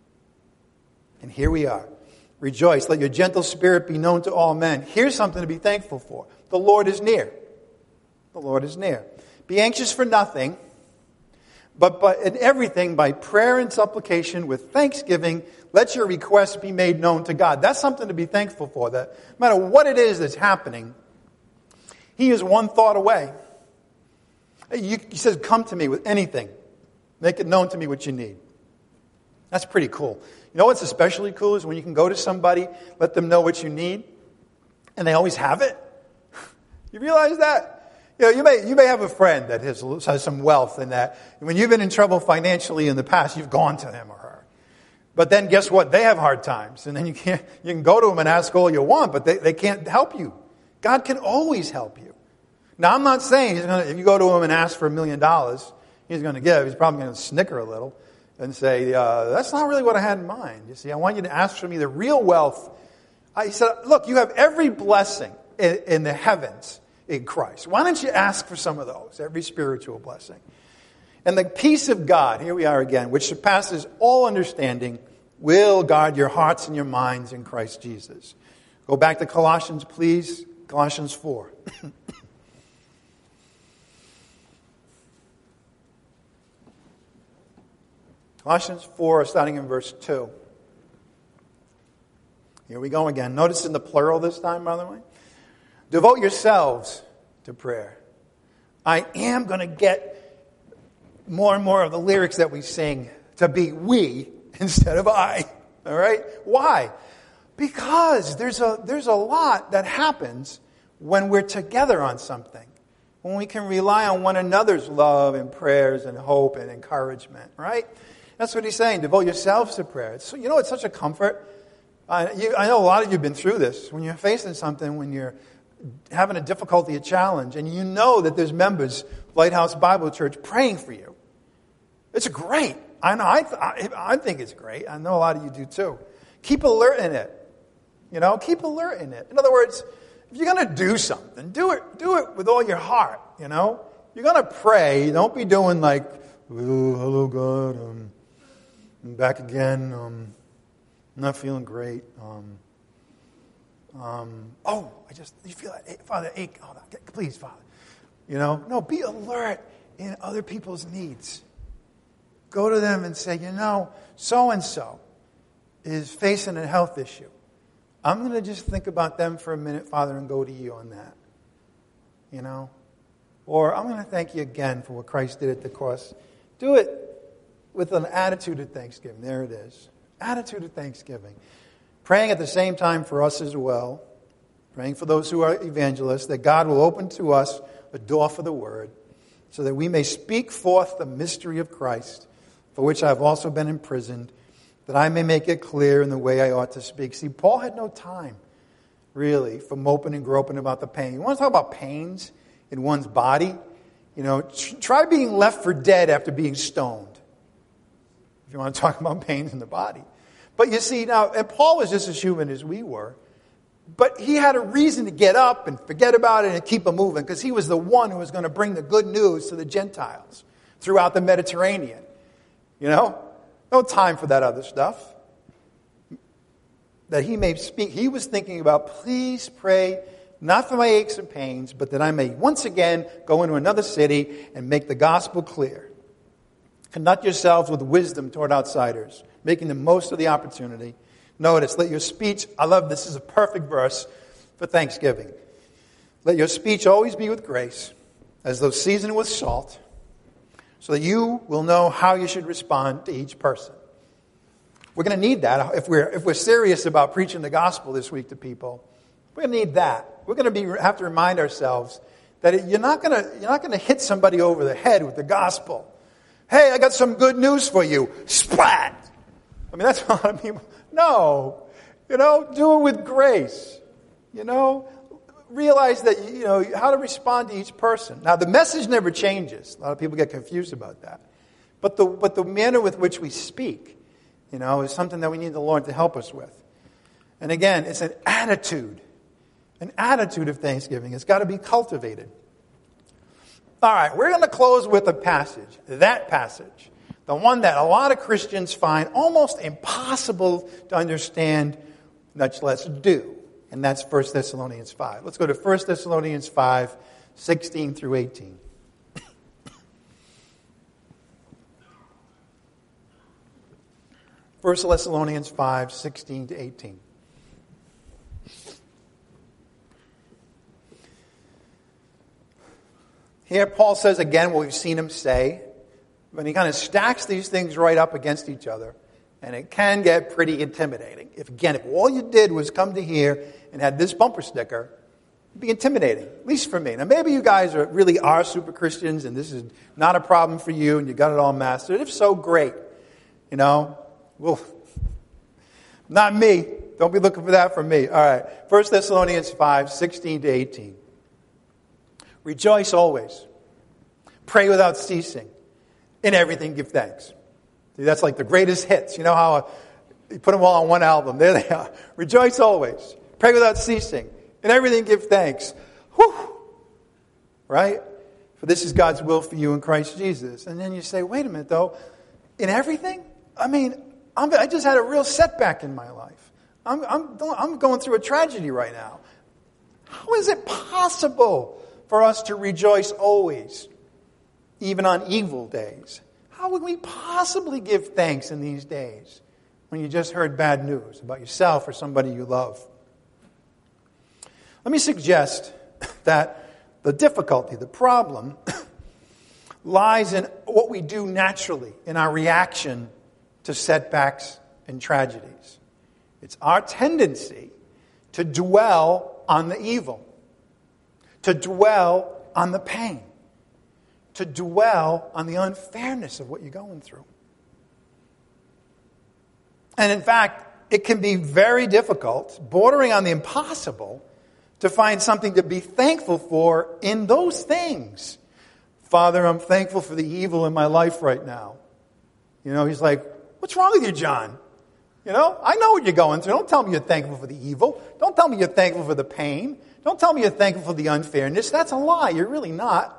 [SPEAKER 1] And here we are. Rejoice, let your gentle spirit be known to all men. Here's something to be thankful for. The Lord is near. The Lord is near. Be anxious for nothing, but in everything by prayer and supplication with thanksgiving, let your requests be made known to God. That's something to be thankful for. That no matter what it is that's happening, He is one thought away. He says, come to me with anything. Make it known to me what you need. That's pretty cool. What's especially cool is when you can go to somebody, let them know what you need, and they always have it. You realize that? You may have a friend that has some wealth, and that when you've been in trouble financially in the past, you've gone to him or her. But then guess what? They have hard times, and then you can go to them and ask all you want, but they can't help you. God can always help you. Now, I'm not saying if you go to him and ask for $1 million, he's going to give. He's probably going to snicker a little and say, that's not really what I had in mind. You see, I want you to ask for me the real wealth. He said, look, you have every blessing in the heavens in Christ. Why don't you ask for some of those, every spiritual blessing? And the peace of God, here we are again, which surpasses all understanding, will guard your hearts and your minds in Christ Jesus. Go back to Colossians, please. Colossians 4. Colossians 4, starting in verse 2. Here we go again. Notice in the plural this time, by the way. Devote yourselves to prayer. I am going to get more and more of the lyrics that we sing to be we instead of I. All right? Why? Because there's a lot that happens when we're together on something. When we can rely on one another's love and prayers and hope and encouragement. Right? That's what he's saying. Devote yourselves to prayer. It's such a comfort. I know a lot of you have been through this. When you're facing something, when you're having a difficulty, a challenge, and you know that there's members of Lighthouse Bible Church praying for you. It's great. I know. I think it's great. I know a lot of you do too. Keep alert in it. Keep alert in it. In other words, if you're going to do something, do it with all your heart. You're going to pray. Don't be doing like, oh, hello God, I'm back again. I'm not feeling great. You feel that, Father, ache. Oh, please, Father. No, be alert in other people's needs. Go to them and say, so-and-so is facing a health issue, I'm going to just think about them for a minute, Father, and go to you on that. You know? Or I'm going to thank you again for what Christ did at the cross. Do it with an attitude of thanksgiving. There it is. Attitude of thanksgiving. Praying at the same time for us as well. Praying for those who are evangelists, that God will open to us a door for the word, so that we may speak forth the mystery of Christ, for which I have also been imprisoned, that I may make it clear in the way I ought to speak. See, Paul had no time, really, for moping and groping about the pain. You want to talk about pains in one's body? You know, try being left for dead after being stoned, if you want to talk about pains in the body. But you see, now, and Paul was just as human as we were, but he had a reason to get up and forget about it and keep it moving, because he was the one who was going to bring the good news to the Gentiles throughout the Mediterranean. You know? No time for that other stuff. That he may speak. He was thinking about, please pray, not for my aches and pains, but that I may once again go into another city and make the gospel clear. Conduct yourselves with wisdom toward outsiders, making the most of the opportunity. Notice, let your speech, I love this is a perfect verse for Thanksgiving. Let your speech always be with grace, as though seasoned with salt, so that you will know how you should respond to each person. We're going to need that if we're serious about preaching the gospel this week to people. We're going to need that. We're going to have to remind ourselves that you're not going to hit somebody over the head with the gospel. Hey, I got some good news for you. Splat! I mean, that's a lot of people. No. You know, do it with grace. You know, realize that, you know, how to respond to each person. Now, the message never changes. A lot of people get confused about that. But the manner with which we speak, you know, is something that we need the Lord to help us with. And again, it's an attitude of thanksgiving. It's got to be cultivated. All right, we're going to close with a passage, that passage, the one that a lot of Christians find almost impossible to understand, much less do. And that's 1 Thessalonians 5. Let's go to 1 Thessalonians 5, 16 through 18. 1 Thessalonians 5, 16 to 18. Here Paul says again what we've seen him say, when he kind of stacks these things right up against each other, and it can get pretty intimidating. If all you did was come to here and had this bumper sticker, it'd be intimidating, at least for me. Now maybe you guys really are super Christians and this is not a problem for you and you got it all mastered. If so, great. You know, well, not me. Don't be looking for that from me. All right, 1 Thessalonians 5, 16 to 18. Rejoice always. Pray without ceasing. In everything give thanks. See, that's like the greatest hits. You know how you put them all on one album. There they are. Rejoice always. Pray without ceasing. In everything give thanks. Whew. Right? For this is God's will for you in Christ Jesus. And then you say, wait a minute though. In everything? I mean, I just had a real setback in my life. I'm going through a tragedy right now. How is it possible for us to rejoice always, even on evil days? How would we possibly give thanks in these days when you just heard bad news about yourself or somebody you love? Let me suggest that the difficulty, the problem, lies in what we do naturally in our reaction to setbacks and tragedies. It's our tendency to dwell on the evil, to dwell on the pain, to dwell on the unfairness of what you're going through. And in fact, it can be very difficult, bordering on the impossible, to find something to be thankful for in those things. Father, I'm thankful for the evil in my life right now. You know, he's like, what's wrong with you, John? You know, I know what you're going through. Don't tell me you're thankful for the evil. Don't tell me you're thankful for the pain. Don't tell me you're thankful for the unfairness. That's a lie. You're really not.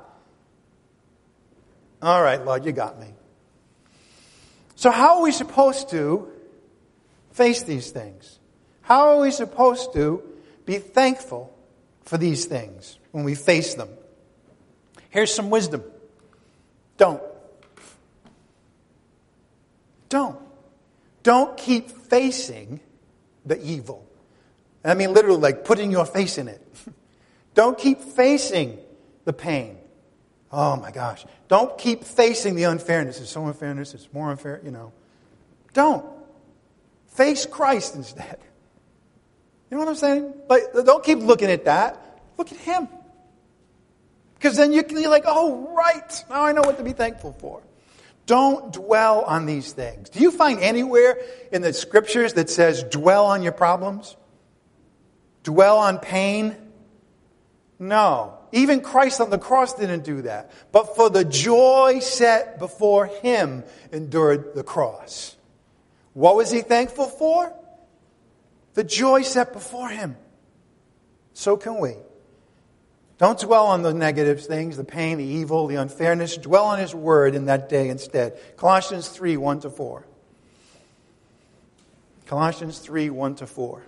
[SPEAKER 1] All right, Lord, you got me. So how are we supposed to face these things? How are we supposed to be thankful for these things when we face them? Here's some wisdom. Don't. Don't keep facing the evil. I mean, literally, like putting your face in it. Don't keep facing the pain. Oh my gosh. Don't keep facing the unfairness. It's so unfairness. It's more unfair, Don't. Face Christ instead. You know what I'm saying? Like, don't keep looking at that. Look at Him. Because then you're like, oh, right. Now I know what to be thankful for. Don't dwell on these things. Do you find anywhere in the Scriptures that says dwell on your problems? Dwell on pain? No. Even Christ on the cross didn't do that. But for the joy set before Him, endured the cross. What was He thankful for? The joy set before Him. So can we. Don't dwell on the negative things, the pain, the evil, the unfairness. Dwell on His Word in that day instead. Colossians 3, 1-4. Colossians 3, 1-4.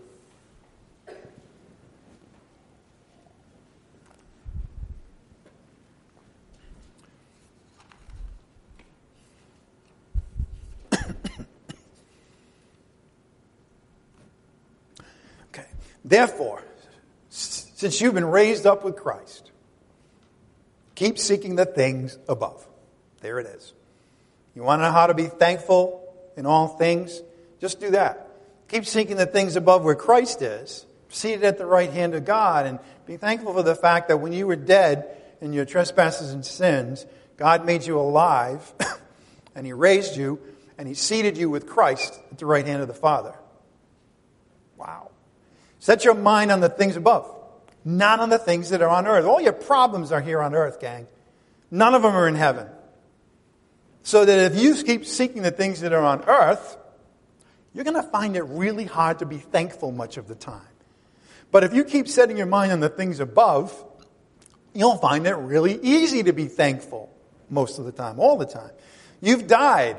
[SPEAKER 1] Therefore, since you've been raised up with Christ, keep seeking the things above. There it is. You want to know how to be thankful in all things? Just do that. Keep seeking the things above where Christ is, seated at the right hand of God, and be thankful for the fact that when you were dead in your trespasses and sins, God made you alive, and He raised you, and He seated you with Christ at the right hand of the Father. Wow. Set your mind on the things above, not on the things that are on earth. All your problems are here on earth, gang. None of them are in heaven. So that if you keep seeking the things that are on earth, you're going to find it really hard to be thankful much of the time. But if you keep setting your mind on the things above, you'll find it really easy to be thankful most of the time, all the time. You've died.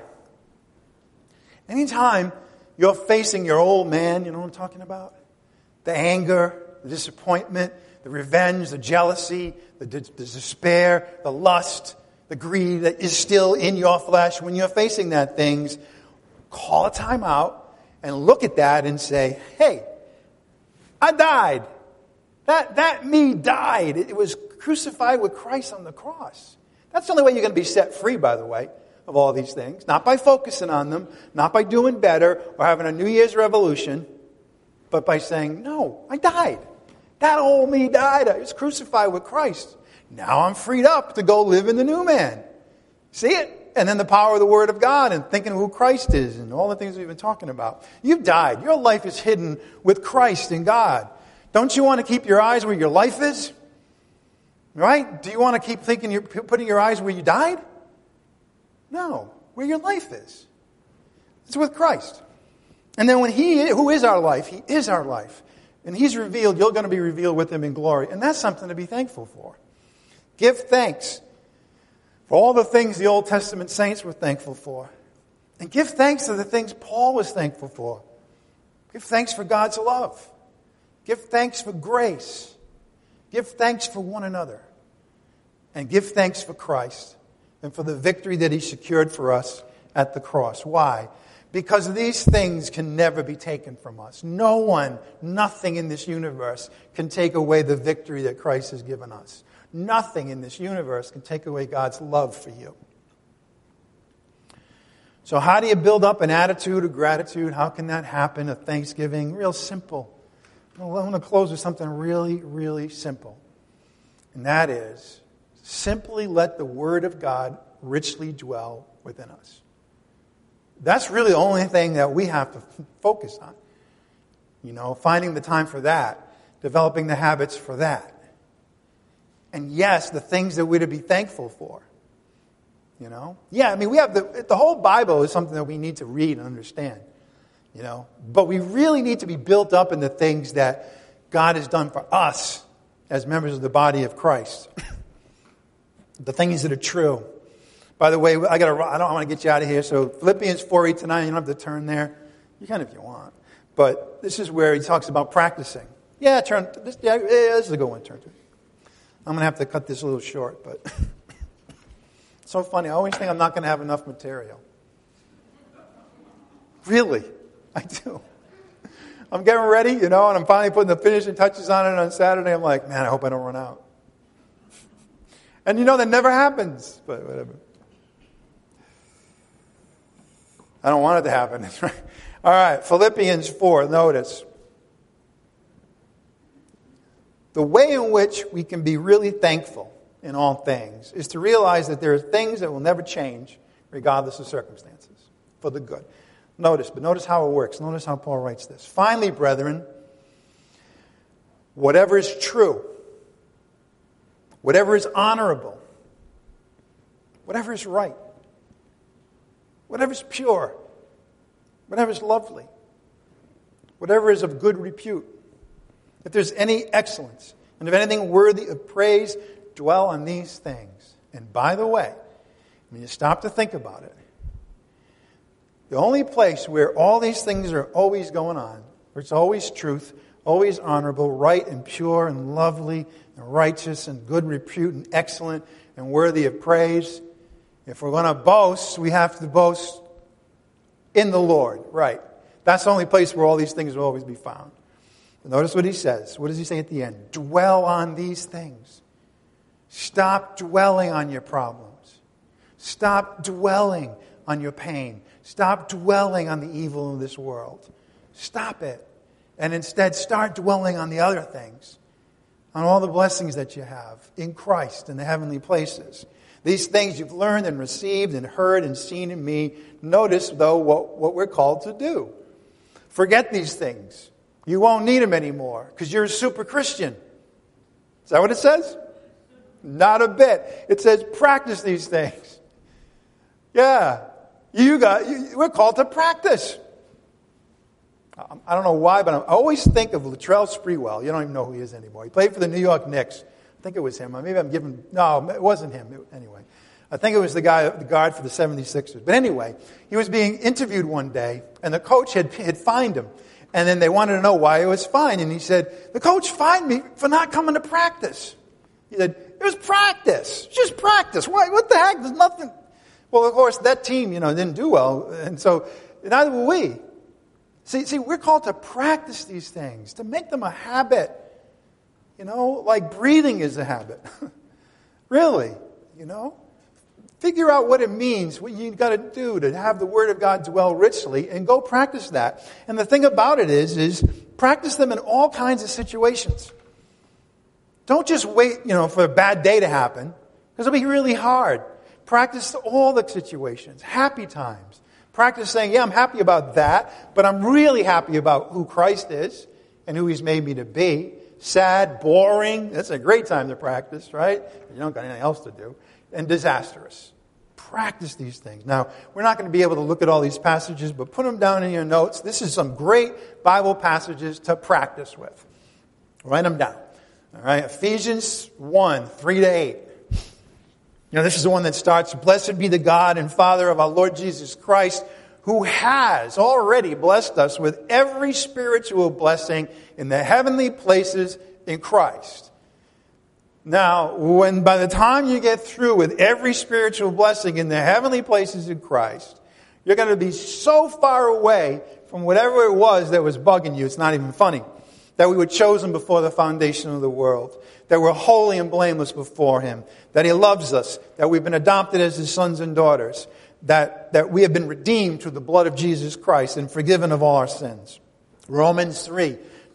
[SPEAKER 1] Anytime you're facing your old man, you know what I'm talking about? The anger, the disappointment, the revenge, the jealousy, the despair, the lust, the greed that is still in your flesh. When you're facing that things, call a time out and look at that and say, hey, I died. That me died. It was crucified with Christ on the cross. That's the only way you're going to be set free, by the way, of all these things. Not by focusing on them, not by doing better or having a New Year's revolution, but by saying, no, I died. That old me died. I was crucified with Christ. Now I'm freed up to go live in the new man. See it? And then the power of the Word of God and thinking of who Christ is and all the things we've been talking about. You've died. Your life is hidden with Christ in God. Don't you want to keep your eyes where your life is? Right? Do you want to keep thinking you're putting your eyes where you died? No. Where your life is. It's with Christ. And then when who is our life? He is our life. And He's revealed, you're going to be revealed with Him in glory. And that's something to be thankful for. Give thanks for all the things the Old Testament saints were thankful for. And give thanks for the things Paul was thankful for. Give thanks for God's love. Give thanks for grace. Give thanks for one another. And give thanks for Christ and for the victory that He secured for us at the cross. Why? Because these things can never be taken from us. No one, nothing in this universe can take away the victory that Christ has given us. Nothing in this universe can take away God's love for you. So how do you build up an attitude of gratitude? How can that happen? A thanksgiving? Real simple. I want to close with something really, really simple. And that is, simply let the Word of God richly dwell within us. That's really the only thing that we have to focus on. Finding the time for that. Developing the habits for that. And yes, the things that we're to be thankful for. Yeah, we have the whole Bible is something that we need to read and understand. But we really need to be built up in the things that God has done for us as members of the body of Christ. The things that are true. By the way, I don't want to get you out of here. So Philippians 4:8 to 9, you don't have to turn there. You can if you want. But this is where he talks about practicing. Yeah, turn. This is a good one to turn to. I'm going to have to cut this a little short, but it's so funny. I always think I'm not going to have enough material. Really, I do. I'm getting ready, and I'm finally putting the finishing touches on it on Saturday. I'm like, man, I hope I don't run out. And that never happens, but whatever. I don't want it to happen. All right, Philippians 4, notice. The way in which we can be really thankful in all things is to realize that there are things that will never change regardless of circumstances, for the good. Notice how it works. Notice how Paul writes this. Finally, brethren, whatever is true, whatever is honorable, whatever is right, whatever is pure, whatever is lovely, whatever is of good repute, if there's any excellence, and if anything worthy of praise, dwell on these things. And by the way, when you stop to think about it, the only place where all these things are always going on, where it's always truth, always honorable, right and pure and lovely and righteous and good repute and excellent and worthy of praise, if we're going to boast, we have to boast in the Lord. Right. That's the only place where all these things will always be found. Notice what he says. What does he say at the end? Dwell on these things. Stop dwelling on your problems. Stop dwelling on your pain. Stop dwelling on the evil of this world. Stop it. And instead start dwelling on the other things. On all the blessings that you have in Christ in the heavenly places. These things you've learned and received and heard and seen in me. Notice, though, what we're called to do. Forget these things. You won't need them anymore because you're a super Christian. Is that what it says? Not a bit. It says practice these things. Yeah. We're called to practice. I don't know why, but I always think of Latrell Sprewell. You don't even know who he is anymore. He played for the New York Knicks. I think it was him. Maybe I'm giving... No, it wasn't him. Anyway. I think it was the guard for the 76ers. But anyway, he was being interviewed one day, and the coach had fined him. And then they wanted to know why he was fined. And he said, the coach fined me for not coming to practice. He said, it was practice. Just practice. What the heck? There's nothing. Well, of course, that team, didn't do well. And so neither will we. See, we're called to practice these things, to make them a habit. Like breathing is a habit. Really, Figure out what it means, what you've got to do to have the Word of God dwell richly, and go practice that. And the thing about it is practice them in all kinds of situations. Don't just wait, for a bad day to happen, because it'll be really hard. Practice all the situations, happy times. Practice saying, yeah, I'm happy about that, but I'm really happy about who Christ is and who He's made me to be. Sad, boring, that's a great time to practice, right? You don't got anything else to do. And disastrous. Practice these things. Now, we're not going to be able to look at all these passages, but put them down in your notes. This is some great Bible passages to practice with. Write them down. All right, Ephesians 1, 3-8. This is the one that starts, Blessed be the God and Father of our Lord Jesus Christ, who has already blessed us with every spiritual blessing in the heavenly places in Christ. Now, by the time you get through with every spiritual blessing in the heavenly places in Christ, you're going to be so far away from whatever it was that was bugging you, it's not even funny, that we were chosen before the foundation of the world, that we're holy and blameless before Him, that He loves us, that we've been adopted as His sons and daughters, that we have been redeemed through the blood of Jesus Christ and forgiven of all our sins. Romans 3,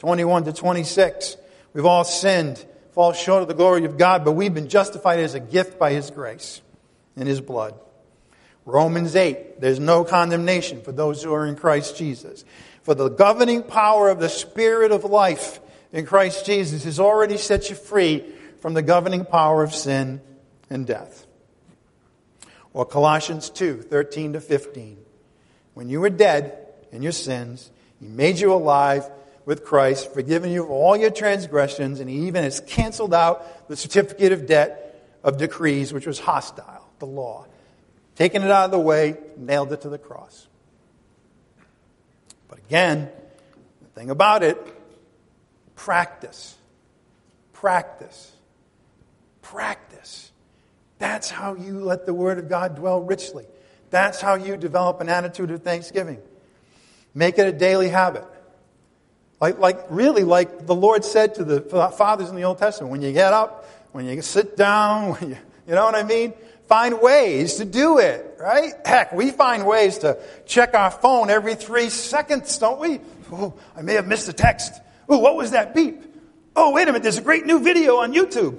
[SPEAKER 1] 21-26. We've all sinned, fall short of the glory of God, but we've been justified as a gift by His grace and His blood. Romans 8, there's no condemnation for those who are in Christ Jesus. For the governing power of the Spirit of life in Christ Jesus has already set you free from the governing power of sin and death. Or Colossians 2, 13-15. When you were dead in your sins, He made you alive with Christ, forgiven you of all your transgressions, and He even has canceled out the certificate of debt of decrees, which was hostile, the law. Taken it out of the way, nailed it to the cross. But again, the thing about it, practice. Practice. Practice. That's how you let the Word of God dwell richly. That's how you develop an attitude of thanksgiving. Make it a daily habit. Like the Lord said to the fathers in the Old Testament, when you get up, when you sit down, when you know what I mean? Find ways to do it, right? Heck, we find ways to check our phone every 3 seconds, don't we? Oh, I may have missed a text. Oh, what was that beep? Oh, wait a minute, there's a great new video on YouTube.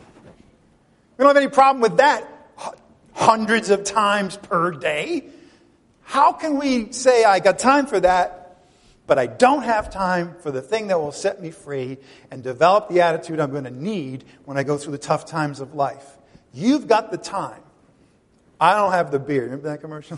[SPEAKER 1] We don't have any problem with that hundreds of times per day. How can we say, I got time for that, but I don't have time for the thing that will set me free and develop the attitude I'm going to need when I go through the tough times of life? You've got the time. I don't have the beer. Remember that commercial?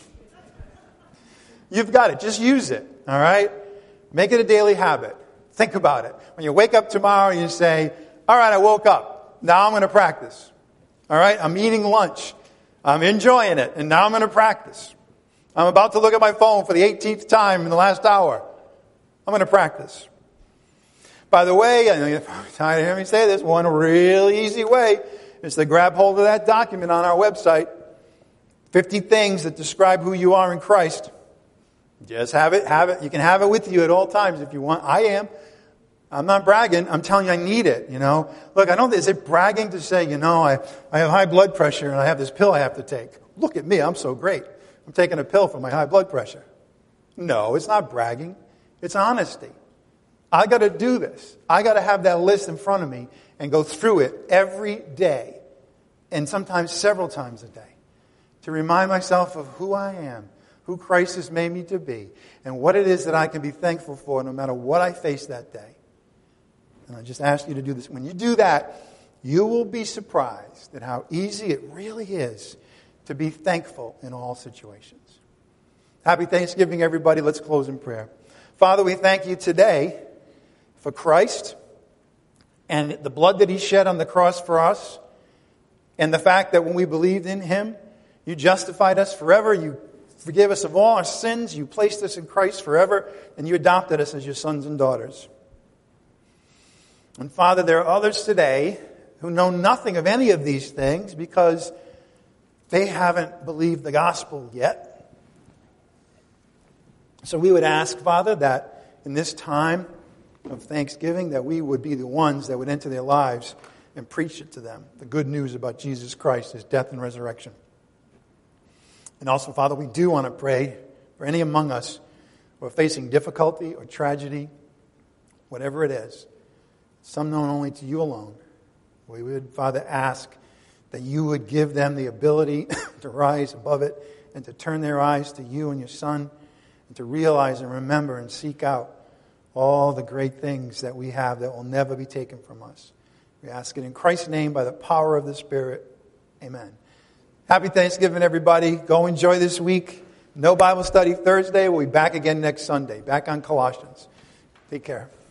[SPEAKER 1] You've got it. Just use it. All right? Make it a daily habit. Think about it. When you wake up tomorrow, you say, all right, I woke up. Now I'm going to practice. All right? I'm eating lunch. I'm enjoying it. And now I'm going to practice. I'm about to look at my phone for the 18th time in the last hour. I'm going to practice. By the way, I know you're tired of hearing me say this, one really easy way is to grab hold of that document on our website. 50 things that describe who you are in Christ. Just have it. You can have it with you at all times if you want. I am. I'm not bragging. I'm telling you I need it, Look, I don't, is it bragging to say, I have high blood pressure and I have this pill I have to take. Look at me. I'm so great. I'm taking a pill for my high blood pressure. No, it's not bragging. It's honesty. I got to do this. I got to have that list in front of me and go through it every day, and sometimes several times a day, to remind myself of who I am, who Christ has made me to be, and what it is that I can be thankful for no matter what I face that day. And I just ask you to do this. When you do that, you will be surprised at how easy it really is to be thankful in all situations. Happy Thanksgiving, everybody. Let's close in prayer. Father, we thank you today for Christ and the blood that he shed on the cross for us, and the fact that when we believed in him, you justified us forever, you forgave us of all our sins, you placed us in Christ forever, and you adopted us as your sons and daughters. And Father, there are others today who know nothing of any of these things because they haven't believed the gospel yet. So we would ask, Father, that in this time of Thanksgiving, that we would be the ones that would enter their lives and preach it to them, the good news about Jesus Christ, his death and resurrection. And also, Father, we do want to pray for any among us who are facing difficulty or tragedy, whatever it is, some known only to you alone. We would, Father, ask that you would give them the ability to rise above it and to turn their eyes to you and your Son, and to realize and remember and seek out all the great things that we have that will never be taken from us. We ask it in Christ's name by the power of the Spirit. Amen. Happy Thanksgiving, everybody. Go enjoy this week. No Bible study Thursday. We'll be back again next Sunday. Back on Colossians. Take care.